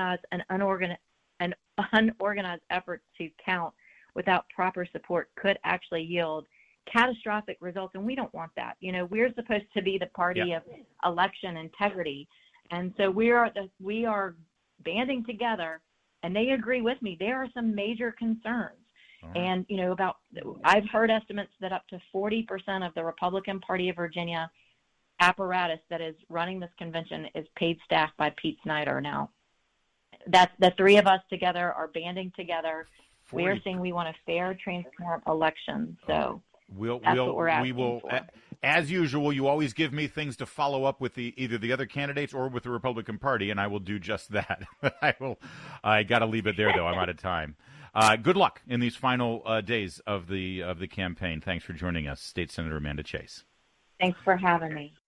unorganized effort to count without proper support could actually yield catastrophic results, and we don't want that. We're supposed to be the party of election integrity, and so we are banding together, and they agree with me. There are some major concerns. And, I've heard estimates that up to 40% of the Republican Party of Virginia apparatus that is running this convention is paid staff by Pete Snyder. Now, that's the three of us together are banding together. We are saying we want a fair, transparent election. So that's what we're asking for. As usual, you always give me things to follow up with either the other candidates or with the Republican Party, and I will do just that. I got to leave it there, though. I'm out of time. Good luck in these final days of the campaign. Thanks for joining us, State Senator Amanda Chase. Thanks for having me.